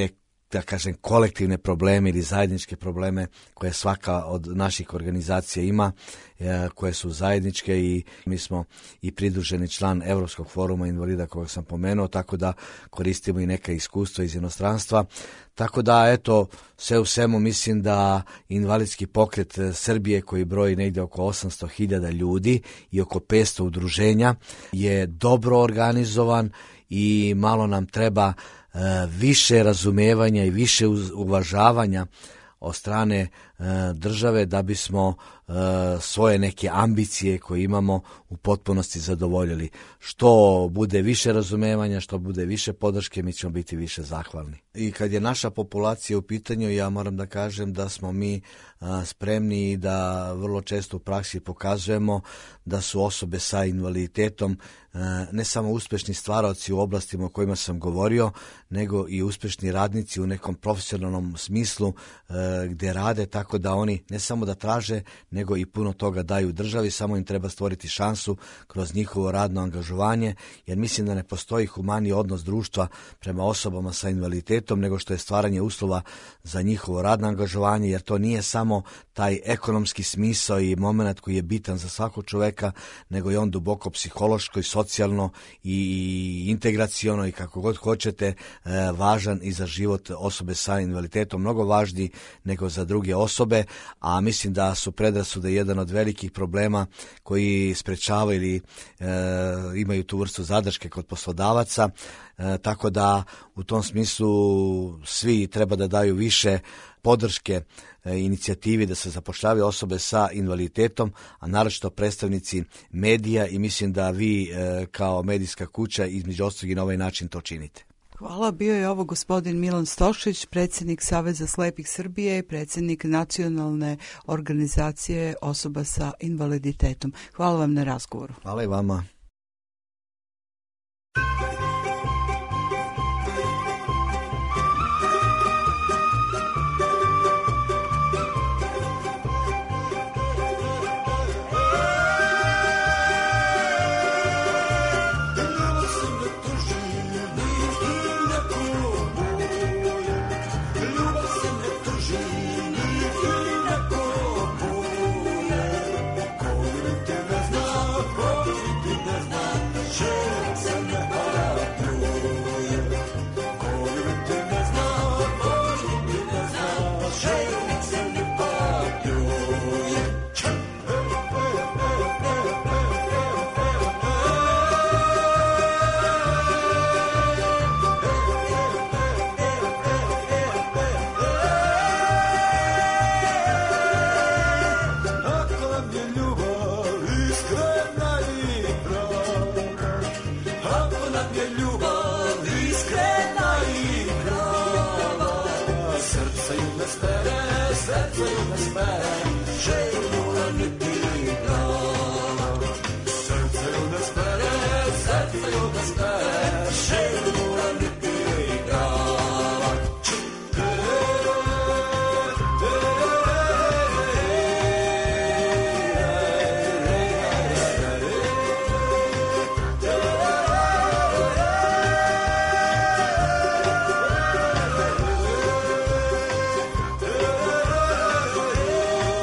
da kažem, kolektivne probleme ili zajedničke probleme koje svaka od naših organizacija ima, koje su zajedničke, i mi smo i pridruženi član Evropskog foruma invalida kojeg sam pomenuo, tako da koristimo i neka iskustva iz inostranstva. Tako da, eto, sve u svemu mislim da invalidski pokret Srbije, koji broji negdje oko osamsto hiljada ljudi i oko petsto udruženja, je dobro organizovan i malo nam treba e, više razumevanja i više uvažavanja od strane e, države da bismo e, svoje neke ambicije koje imamo u potpunosti zadovoljili. Što bude više razumevanja, što bude više podrške, mi ćemo biti više zahvalni. I kad je naša populacija u pitanju, ja moram da kažem da smo mi a, spremni i da vrlo često u praksi pokazujemo da su osobe sa invaliditetom a, ne samo uspešni stvaraoci u oblastima o kojima sam govorio, nego i uspešni radnici u nekom profesionalnom smislu a, gde rade, tako da oni ne samo da traže, nego i puno toga daju državi, samo im treba stvoriti šansu kroz njihovo radno angažovanje, jer mislim da ne postoji humani odnos društva prema osobama sa invaliditetom nego što je stvaranje uslova za njihovo radno angažovanje, jer to nije samo taj ekonomski smisao i moment koji je bitan za svakog čoveka, nego je on duboko psihološko i socijalno i integraciono i kako god hoćete važan i za život osobe sa invaliditetom, mnogo važniji nego za druge osobe, a mislim da su predrasude jedan od velikih problema koji sprečavaju ili e, imaju tu vrstu zadrške kod poslodavaca, e, tako da u tom smislu svi treba da daju više podrške e, inicijativi da se zapošljavaju osobe sa invaliditetom, a naročito predstavnici medija, i mislim da vi e, kao medijska kuća između ostalog i na ovaj način to činite. Hvala, bio je ovo gospodin Milan Stošić, predsjednik Saveza slepih Srbije i predsjednik nacionalne organizacije osoba sa invaliditetom. Hvala vam na razgovoru. Hvala i vama. Hey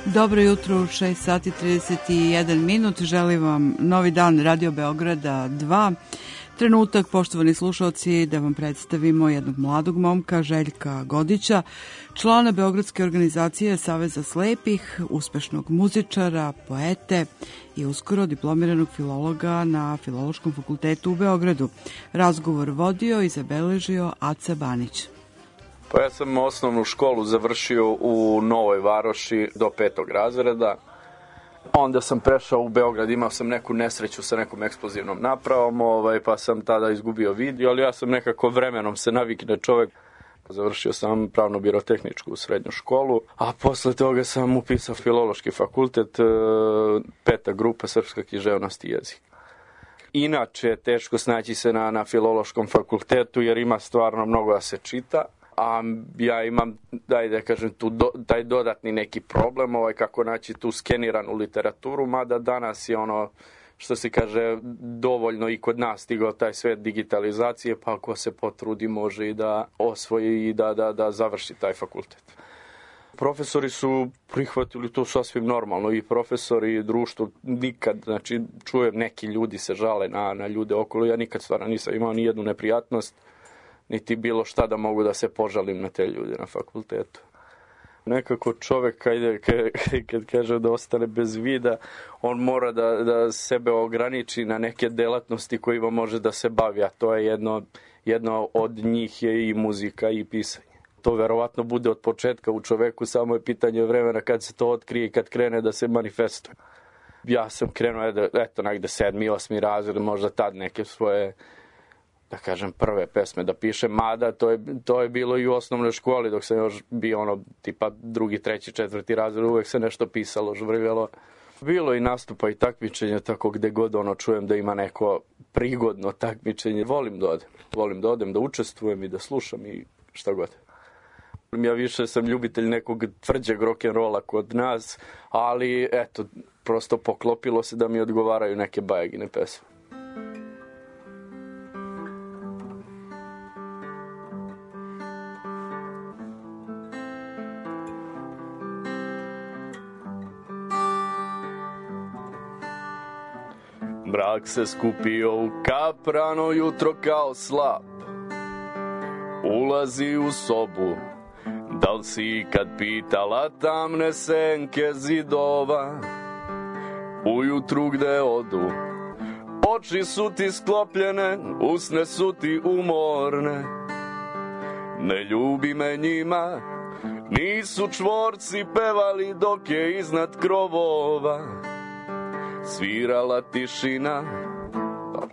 Dobro jutro u šest sati trideset jedan minut. Želim vam novi dan Radio Beograda dva. Trenutak, poštovani slušalci, da vam predstavimo jednog mladog momka, Željka Godića, člana Beogradske organizacije Saveza slepih, uspešnog muzičara, poete i uskoro diplomiranog filologa na Filološkom fakultetu u Beogradu. Razgovor vodio i zabeležio Aca Banić. Pa ja sam osnovnu školu završio u Novoj Varoši do petog razreda. Onda sam prešao u Beograd, imao sam neku nesreću sa nekom eksplozivnom napravom, ovaj, pa sam tada izgubio vid, ali ja sam nekako vremenom se navikne čovek. Završio sam pravno-birotehničku srednju školu, a posle toga sam upisao Filološki fakultet, peta grupa srpska književnost i jezik. Inače je teško snaći se na, na Filološkom fakultetu jer ima stvarno mnogo da se čita. A ja imam, daj da kažem, tu do, taj dodatni neki problem, ovaj, kako naći tu skeniranu literaturu, mada danas je ono, što se kaže, dovoljno i kod nas stigao taj svet digitalizacije, pa ako se potrudi može i da osvoji i da, da, da završi taj fakultet. Profesori su prihvatili to sasvim normalno, i profesori i društvo nikad, znači čujem neki ljudi se žale na, na ljude okolo, ja nikad stvarno nisam imao ni jednu neprijatnost, niti bilo šta da mogu da se požalim na te ljude na fakultetu. Nekako čovek kad, kad kaže da ostane bez vida, on mora da, da sebe ograniči na neke delatnosti kojima može da se bavi, a to je jedno, jedno od njih je i muzika i pisanje. To verovatno bude od početka u čoveku, samo je pitanje vremena kad se to otkrije i kad krene da se manifestuje. Ja sam krenuo, eto, negde sedmi, osmi razred, možda tad neke svoje, da kažem, prve pesme da pišem, mada to je, to je bilo i u osnovnoj školi, dok sam još bio ono, tipa drugi, treći, četvrti razred, uvek se nešto pisalo, žvrljalo. Bilo i nastupa i takmičenja, tako gde god ono čujem da ima neko prigodno takmičenje. Volim da odem, volim da odem, da učestvujem i da slušam i šta god. Ja više sam ljubitelj nekog tvrđeg rock'n'rolla kod nas, ali eto, prosto poklopilo se da mi odgovaraju neke bajagine pesme. Mrak se skupio u kap, rano jutro kao slap. Ulazi u sobu, da li si ikad pitala tamne senke zidova? Ujutru gde odu, oči su ti sklopljene, usne su ti umorne. Ne ljubi me njima, nisu čvorci pevali dok je iznad krovova svirala tišina. Dobro.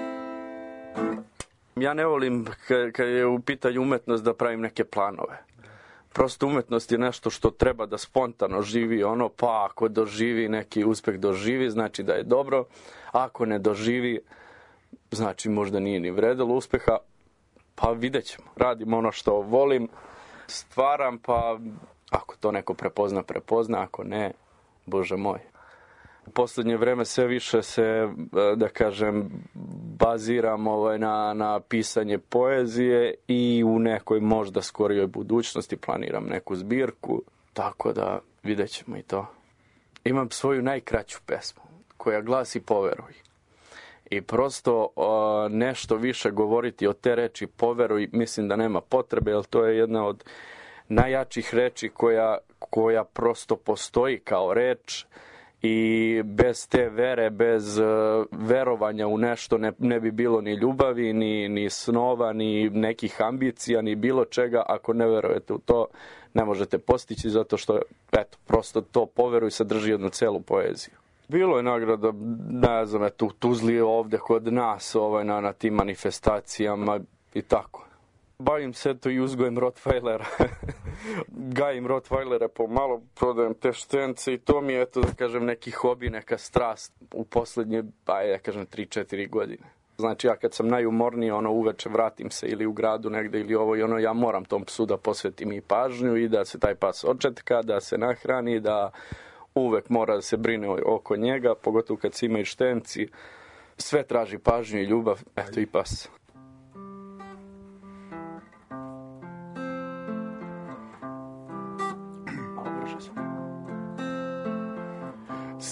Ja ne volim kad je u pitanju umetnost da pravim neke planove. Prosto umetnost je nešto što treba da spontano živi, ono, pa ako doživi neki uspeh, doživi, znači da je dobro. Ako ne doživi, znači možda nije ni vredilo uspeha, pa vidjet ćemo. Radim ono što volim, stvaram, pa ako to neko prepozna, prepozna, ako ne, Bože moj. U poslednje vreme sve više se, da kažem, baziram ovaj na, na pisanje poezije i u nekoj možda skorijoj budućnosti planiram neku zbirku, tako da vidjet ćemo i to. Imam svoju najkraću pesmu koja glasi Poveruj. I prosto o, nešto više govoriti o te reči Poveruj mislim da nema potrebe, jer to je jedna od najjačih reči koja, koja prosto postoji kao reč. I bez te vere, bez uh, verovanja u nešto ne, ne bi bilo ni ljubavi, ni, ni snova, ni nekih ambicija, ni bilo čega. Ako ne verujete u to, ne možete postići, zato što, eto, prosto to Poveruj sadrži jednu celu poeziju. Bilo je nagrada, ne znam, eto, u Tuzli ovde kod nas, ovaj, na, na tim manifestacijama i tako. Bavim se to i uzgojem Rottweilera. Gajim Rottweilere pomalo, prodajem te štence i to mi je, eto, da kažem, neki hobi, neka strast u poslednje, aj, da kažem, tri četiri godine. Znači, ja kad sam najumorniji, ono, uveče vratim se ili u gradu negde ili ovo i ono, ja moram tom psu da posvetim i pažnju i da se taj pas očetka, da se nahrani, da uvek mora da se brine oko njega, pogotovo kad se ima i štenci. Sve traži pažnju i ljubav, eto i pas.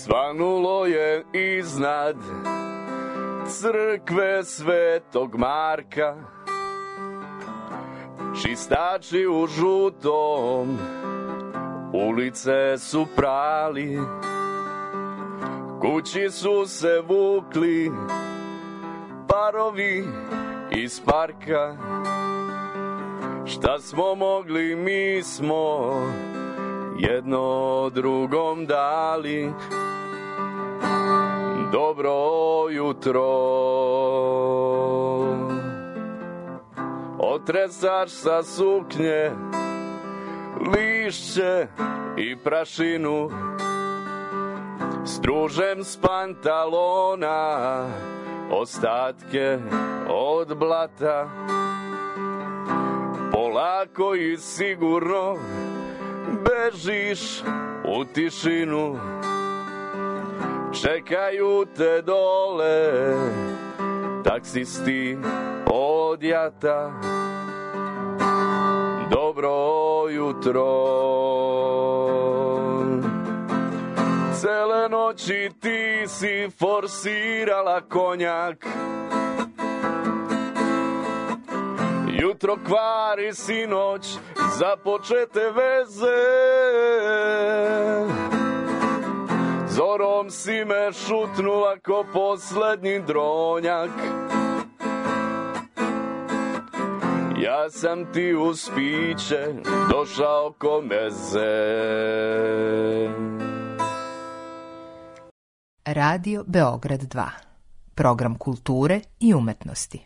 svanulo je iznad crkve Svetog Marka, čistači u žutom ulice su prali, kući su se vukli parovi iz parka. Šta smo mogli, mi smo jedno drugom dali dobro jutro. Otresaš sa suknje lišće i prašinu, stružem s pantalona ostatke od blata. Polako i sigurno bežiš u tišinu, čekaju te dole taksisti od jata. Dobro jutro. Cele noći ti si forsirala konjak, jutro kvari sinoć započete veze. Zorom si me šutnula ko poslednji dronjak, ja sam ti uz piće došao ko meze. Radio Beograd dva. Program kulture i umetnosti.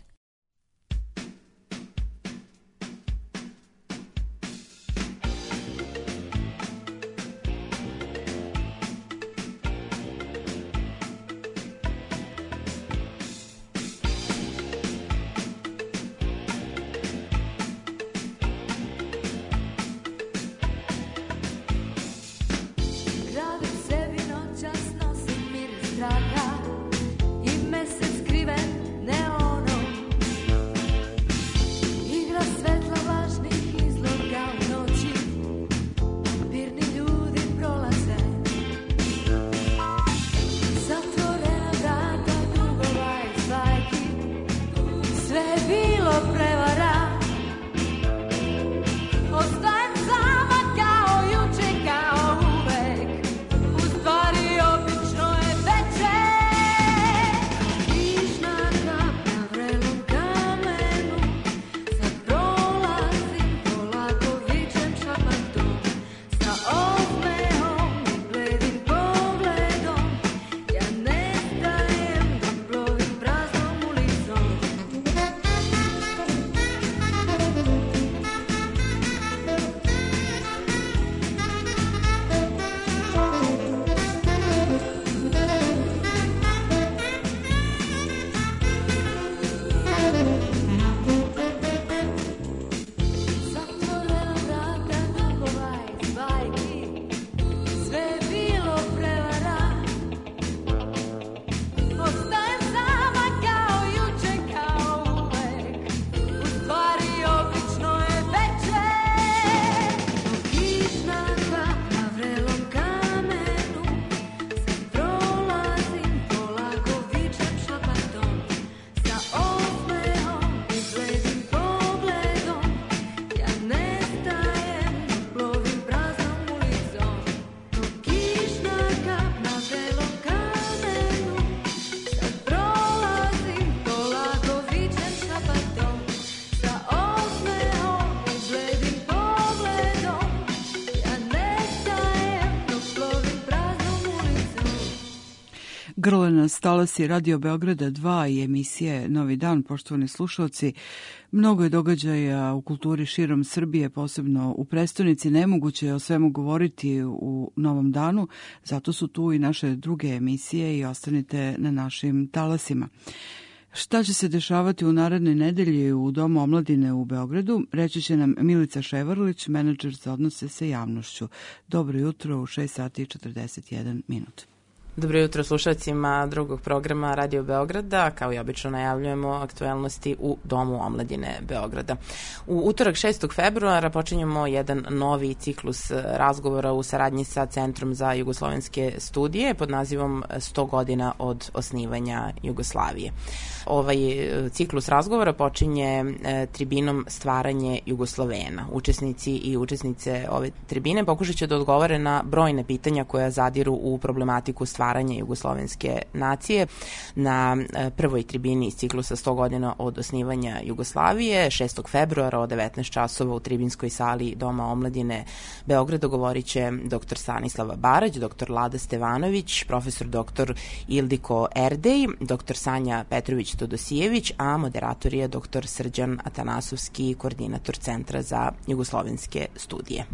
I mesec skriven neonom, Grlena Stalasi Radio Beograda dva i emisije Novi dan, poštovani slušalci. Mnogo je događaja u kulturi širom Srbije, posebno u prestonici. Nemoguće je o svemu govoriti u Novom danu, zato su tu i naše druge emisije i ostanite na našim talasima. Šta će se dešavati u narednoj nedelji u Domu omladine u Beogradu, reći će nam Milica Ševarlić, menadžer za odnose sa javnošću. Dobro jutro u šest sati i četrdeset jedan minut. Dobro jutro slušalcima drugog programa Radio Beograda. Kao i obično najavljujemo aktuelnosti u Domu omladine Beograda. U utorak šestog februara počinjemo jedan novi ciklus razgovora u saradnji sa Centrom za jugoslovenske studije pod nazivom sto godina od osnivanja Jugoslavije. Ovaj ciklus razgovora počinje tribinom Stvaranje Jugoslovena. Učesnici i učesnice ove tribine pokušat će da odgovore na brojne pitanja koja zadiru u problematiku stvaranja jugoslovenske nacije. Na prvoj tribini iz ciklusa sto godina od osnivanja Jugoslavije šestog februara od devetnaest časova u tribinskoj sali Doma omladine Beograda govorit će dr. Stanislava Barać, dr. Lada Stevanović, profesor dr. Ildiko Erdej, dr. Sanja Petrović Todosijević, a moderator je dr. Srđan Atanasovski, koordinator Centra za jugoslovenske studije.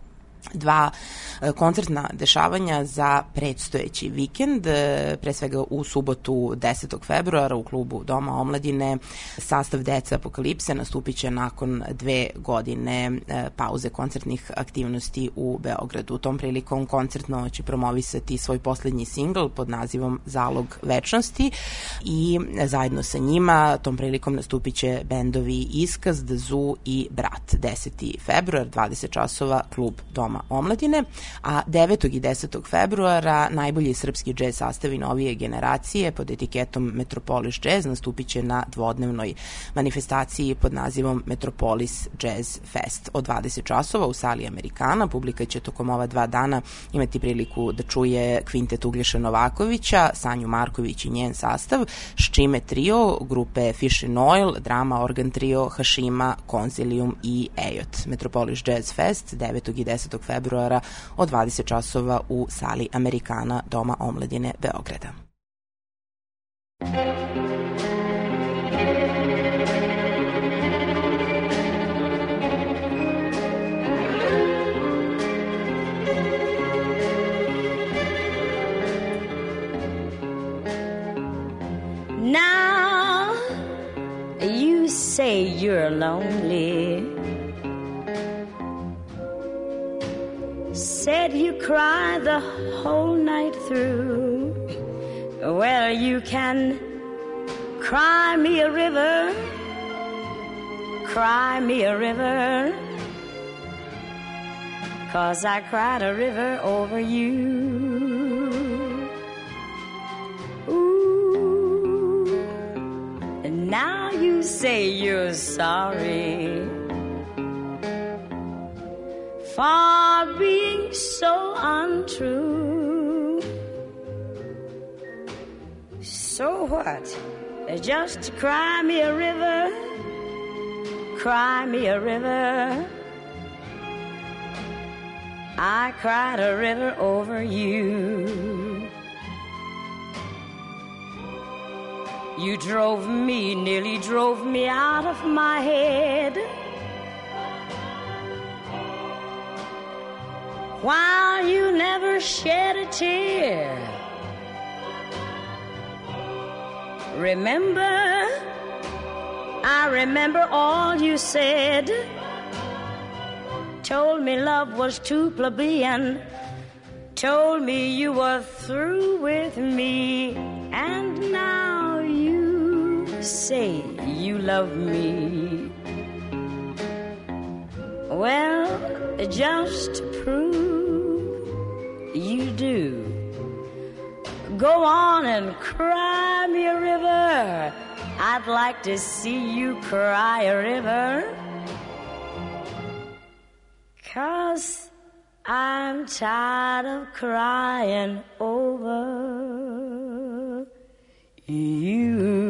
Dva koncertna dešavanja za predstojeći vikend, pre svega u subotu desetog februara u klubu Doma omladine sastav Deca Apokalipse nastupit će nakon dve godine pauze koncertnih aktivnosti u Beogradu. Tom prilikom koncertno će promovisati svoj poslednji singl pod nazivom Zalog večnosti i zajedno sa njima tom prilikom nastupit će bendovi Iskaz, Dazu i Brat. deseti februar, dvadeset časova, klub Doma omladine, a devetog i desetog februara najbolji srpski džez sastavi novije generacije pod etiketom Metropolis Jazz nastupit će na dvodnevnoj manifestaciji pod nazivom Metropolis Jazz Fest. Od dvadeset časova u sali Amerikana publika će tokom ova dva dana imati priliku da čuje kvintet Uglješa Novakovića, Sanju Marković i njen sastav, s čime trio grupe Fish and Oil, drama organ trio Hašima, Konzilium i Ejot. Metropolis Jazz Fest devetog i desetog februara od dvadeset časova u sali Amerikana Doma omladine Beograda. Now you say you're lonely, said you cry the whole night through. Well, you can cry me a river, cry me a river, 'cause I cried a river over you. Ooh, and now you say you're sorry for being so untrue. So what? Just cry me a river, cry me a river. I cried a river over you. You drove me, nearly drove me out of my head, while you never shed a tear. Remember, I remember all you said. Told me love was too plebeian, told me you were through with me, and now you say you love me. Well, just to prove you do, go on and cry me a river. I'd like to see you cry a river, 'cause I'm tired of crying over you.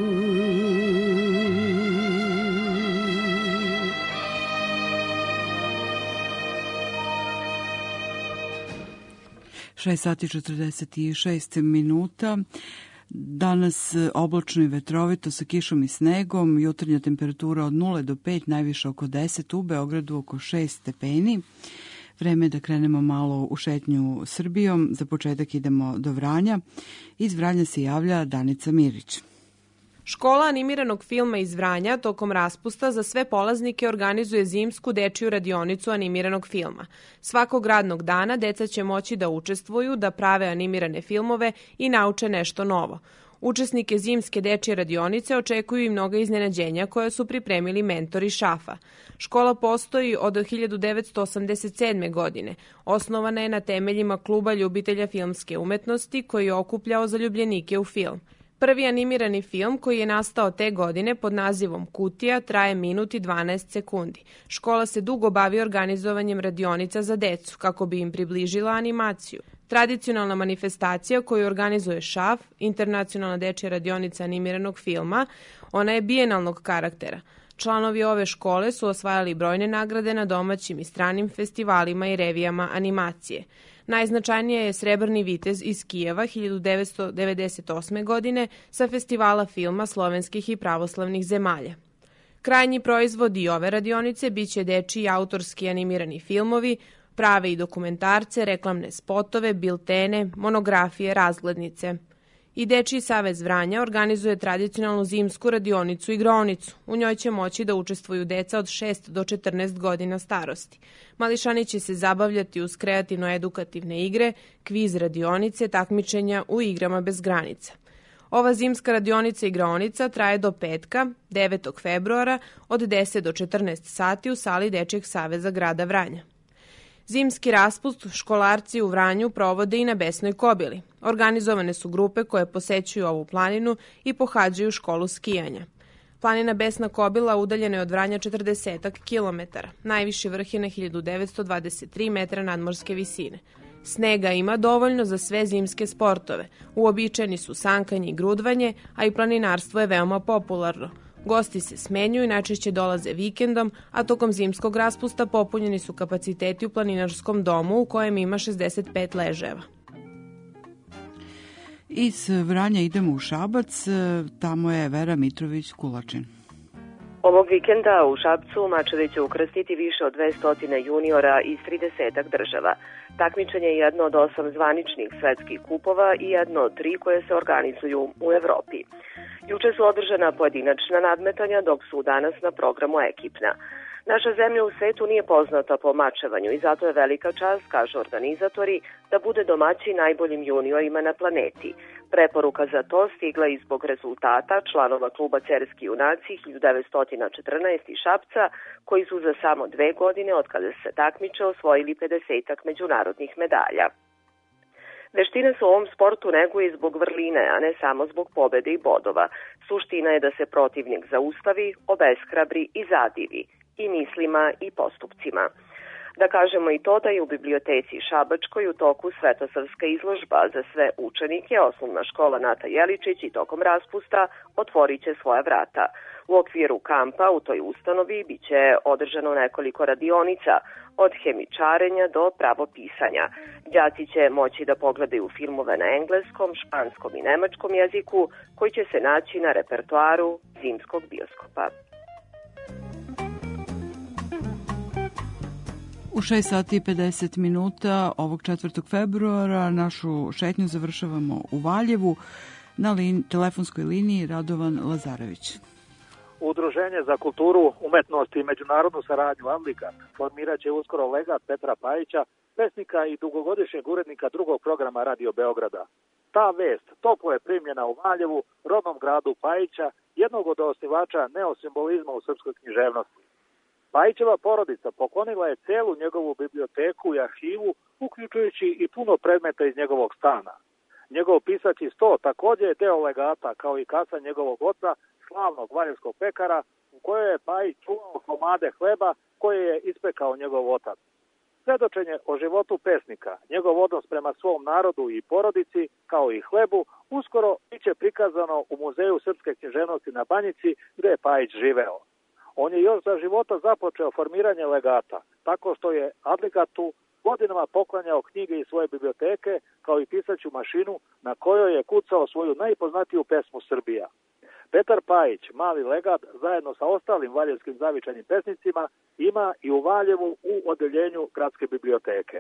šest sati četrdeset šest minuta. Danas oblačno i vetrovito sa kišom i snegom, jutarnja temperatura od nula do pet, najviše oko deset, u Beogradu oko šest stepeni. Vreme je da krenemo malo u šetnju Srbijom. Za početak idemo do Vranja. Iz Vranja se javlja Danica Mirić. Škola animiranog filma iz Vranja tokom raspusta za sve polaznike organizuje zimsku dečiju radionicu animiranog filma. Svakog radnog dana deca će moći da učestvuju, da prave animirane filmove i nauče nešto novo. Učesnike zimske dečje radionice očekuju i mnoga iznenađenja koja su pripremili mentori Šafa. Škola postoji od hiljadu devetsto osamdeset sedme. godine. Osnovana je na temeljima kluba ljubitelja filmske umetnosti koji je okupljao zaljubljenike u film. Prvi animirani film koji je nastao te godine pod nazivom Kutija traje minut i dvanaest sekundi. Škola se dugo bavi organizovanjem radionica za decu kako bi im približila animaciju. Tradicionalna manifestacija koju organizuje Šaf, Internacionalna dečja radionica animiranog filma, ona je bijenalnog karaktera. Članovi ove škole su osvajali brojne nagrade na domaćim i stranim festivalima i revijama animacije. Najznačajnija je Srebrni vitez iz Kijeva hiljadu devetsto devedeset osme. godine sa festivala filma slovenskih i pravoslavnih zemalja. Krajnji proizvodi ove radionice biće dečiji autorski animirani filmovi, prave i dokumentarce, reklamne spotove, biltene, monografije, razglednice. I Dečiji savez Vranja organizuje tradicionalnu zimsku radionicu igraonicu. U njoj će moći da učestvuju deca od šest do četrnaest godina starosti. Mališani će se zabavljati uz kreativno-edukativne igre, kviz radionice, takmičenja u igrama bez granica. Ova zimska radionica igraonica traje do petka, devetog februara, od deset do četrnaest sati u sali Dečijeg saveza grada Vranja. Zimski raspust školarci u Vranju provode i na Besnoj Kobili. Organizovane su grupe koje posećuju ovu planinu i pohađaju školu skijanja. Planina Besna Kobila udaljena je od Vranja četrdeset kilometara. Najviši vrh je na hiljadu devetsto dvadeset tri metra nadmorske visine. Snega ima dovoljno za sve zimske sportove. Uobičajeni su sankanje i grudvanje, a i planinarstvo je veoma popularno. Gosti se smenjuju i najčešće dolaze vikendom, a tokom zimskog raspusta popunjeni su kapaciteti u planinarskom domu u kojem ima šezdeset pet ležajeva. Iz Vranja idemo u Šabac, tamo je Vera Mitrović-Kulačin. Ovog vikenda u Šapcu mačevi će ukrstiti više od dvesta juniora iz trideset država. Takmičenje je jedno od osam zvaničnih svetskih kupova i jedno od tri koje se organizuju u Evropi. Juče su održana pojedinačna nadmetanja, dok su danas na programu ekipna. Naša zemlja u svetu nije poznata po mačevanju i zato je velika čast, kažu organizatori, da bude domaći najboljim juniorima na planeti. Preporuka za to stigla i zbog rezultata članova kluba Cerski junaci hiljadu devetsto četrnaest iz Šapca, koji su za samo dve godine od kada se takmiče osvojili pedesetak međunarodnih medalja. Veština se u ovom sportu neguje zbog vrline, a ne samo zbog pobede i bodova. Suština je da se protivnik zaustavi, obeshrabri i zadivi i mislima i postupcima. Da kažemo i to da je u biblioteci Šabačkoj u toku svetosavska izložba za sve učenike, osnovna škola Nata Jeličić i tokom raspusta otvorit će svoja vrata. U okviru kampa u toj ustanovi biće održano nekoliko radionica, od hemičarenja do pravopisanja. Đaci će moći da pogledaju filmove na engleskom, španskom i nemačkom jeziku koji će se naći na repertoaru zimskog bioskopa. U šest sati i pedeset minuta ovog četvrtog februara našu šetnju završavamo u Valjevu. Na lin, telefonskoj liniji Radovan Lazarević. Udruženje za kulturu, umetnost i međunarodnu saradnju Adlikat formirat će uskoro legat Petra Pajića, pesnika i dugogodišnjeg urednika drugog programa Radio Beograda. Ta vest toplo je primljena u Valjevu, rodnom gradu Pajića, jednog od osnivača neosimbolizma u srpskoj književnosti. Pajićeva porodica poklonila je celu njegovu biblioteku i arhivu, uključujući i puno predmeta iz njegovog stana. Njegov pisaći sto također je deo legata, kao i kasa njegovog oca, slavnog valjevskog pekara, u kojoj je Pajić čuvao komade hleba koje je ispekao njegov otac. Svedočenje o životu pesnika, njegov odnos prema svom narodu i porodici, kao i hlebu, uskoro biće prikazano u Muzeju srpske književnosti na Banjici, gde je Pajić živeo. On je još za života započeo formiranje legata, tako što je Adlikatu godinama poklanjao knjige iz svoje biblioteke, kao i pisaću mašinu na kojoj je kucao svoju najpoznatiju pesmu Srbija. Petar Pajić, mali legat, zajedno sa ostalim valjevskim zavičajnim pesnicima, ima i u Valjevu u odeljenju gradske biblioteke.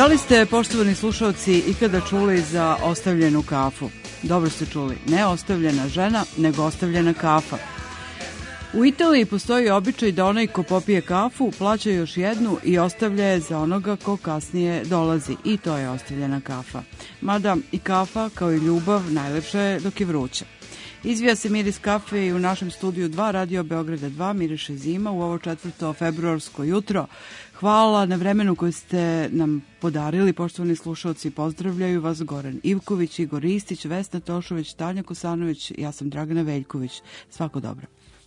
li ste, poštovani slušalci, ikada čuli za ostavljenu kafu? Dobro ste čuli, ne ostavljena žena, nego ostavljena kafa. U Italiji postoji običaj da onaj ko popije kafu plaća još jednu i ostavlja je za onoga ko kasnije dolazi. I to je ostavljena kafa. Mada i kafa, kao i ljubav, najlepša je dok je vruća. Izvija se miris kafe i u našem studiju dva Radio Beograda dva miriše zima u ovo četvrto februarsko jutro. Hvala na vremenu koje ste nam podarili, poštovani slušalci. Pozdravljaju vas Goran Ivković, Igor Ristić, Vesna Tošović, Tanja Kosanović, ja sam Dragana Veljković. Svako dobro.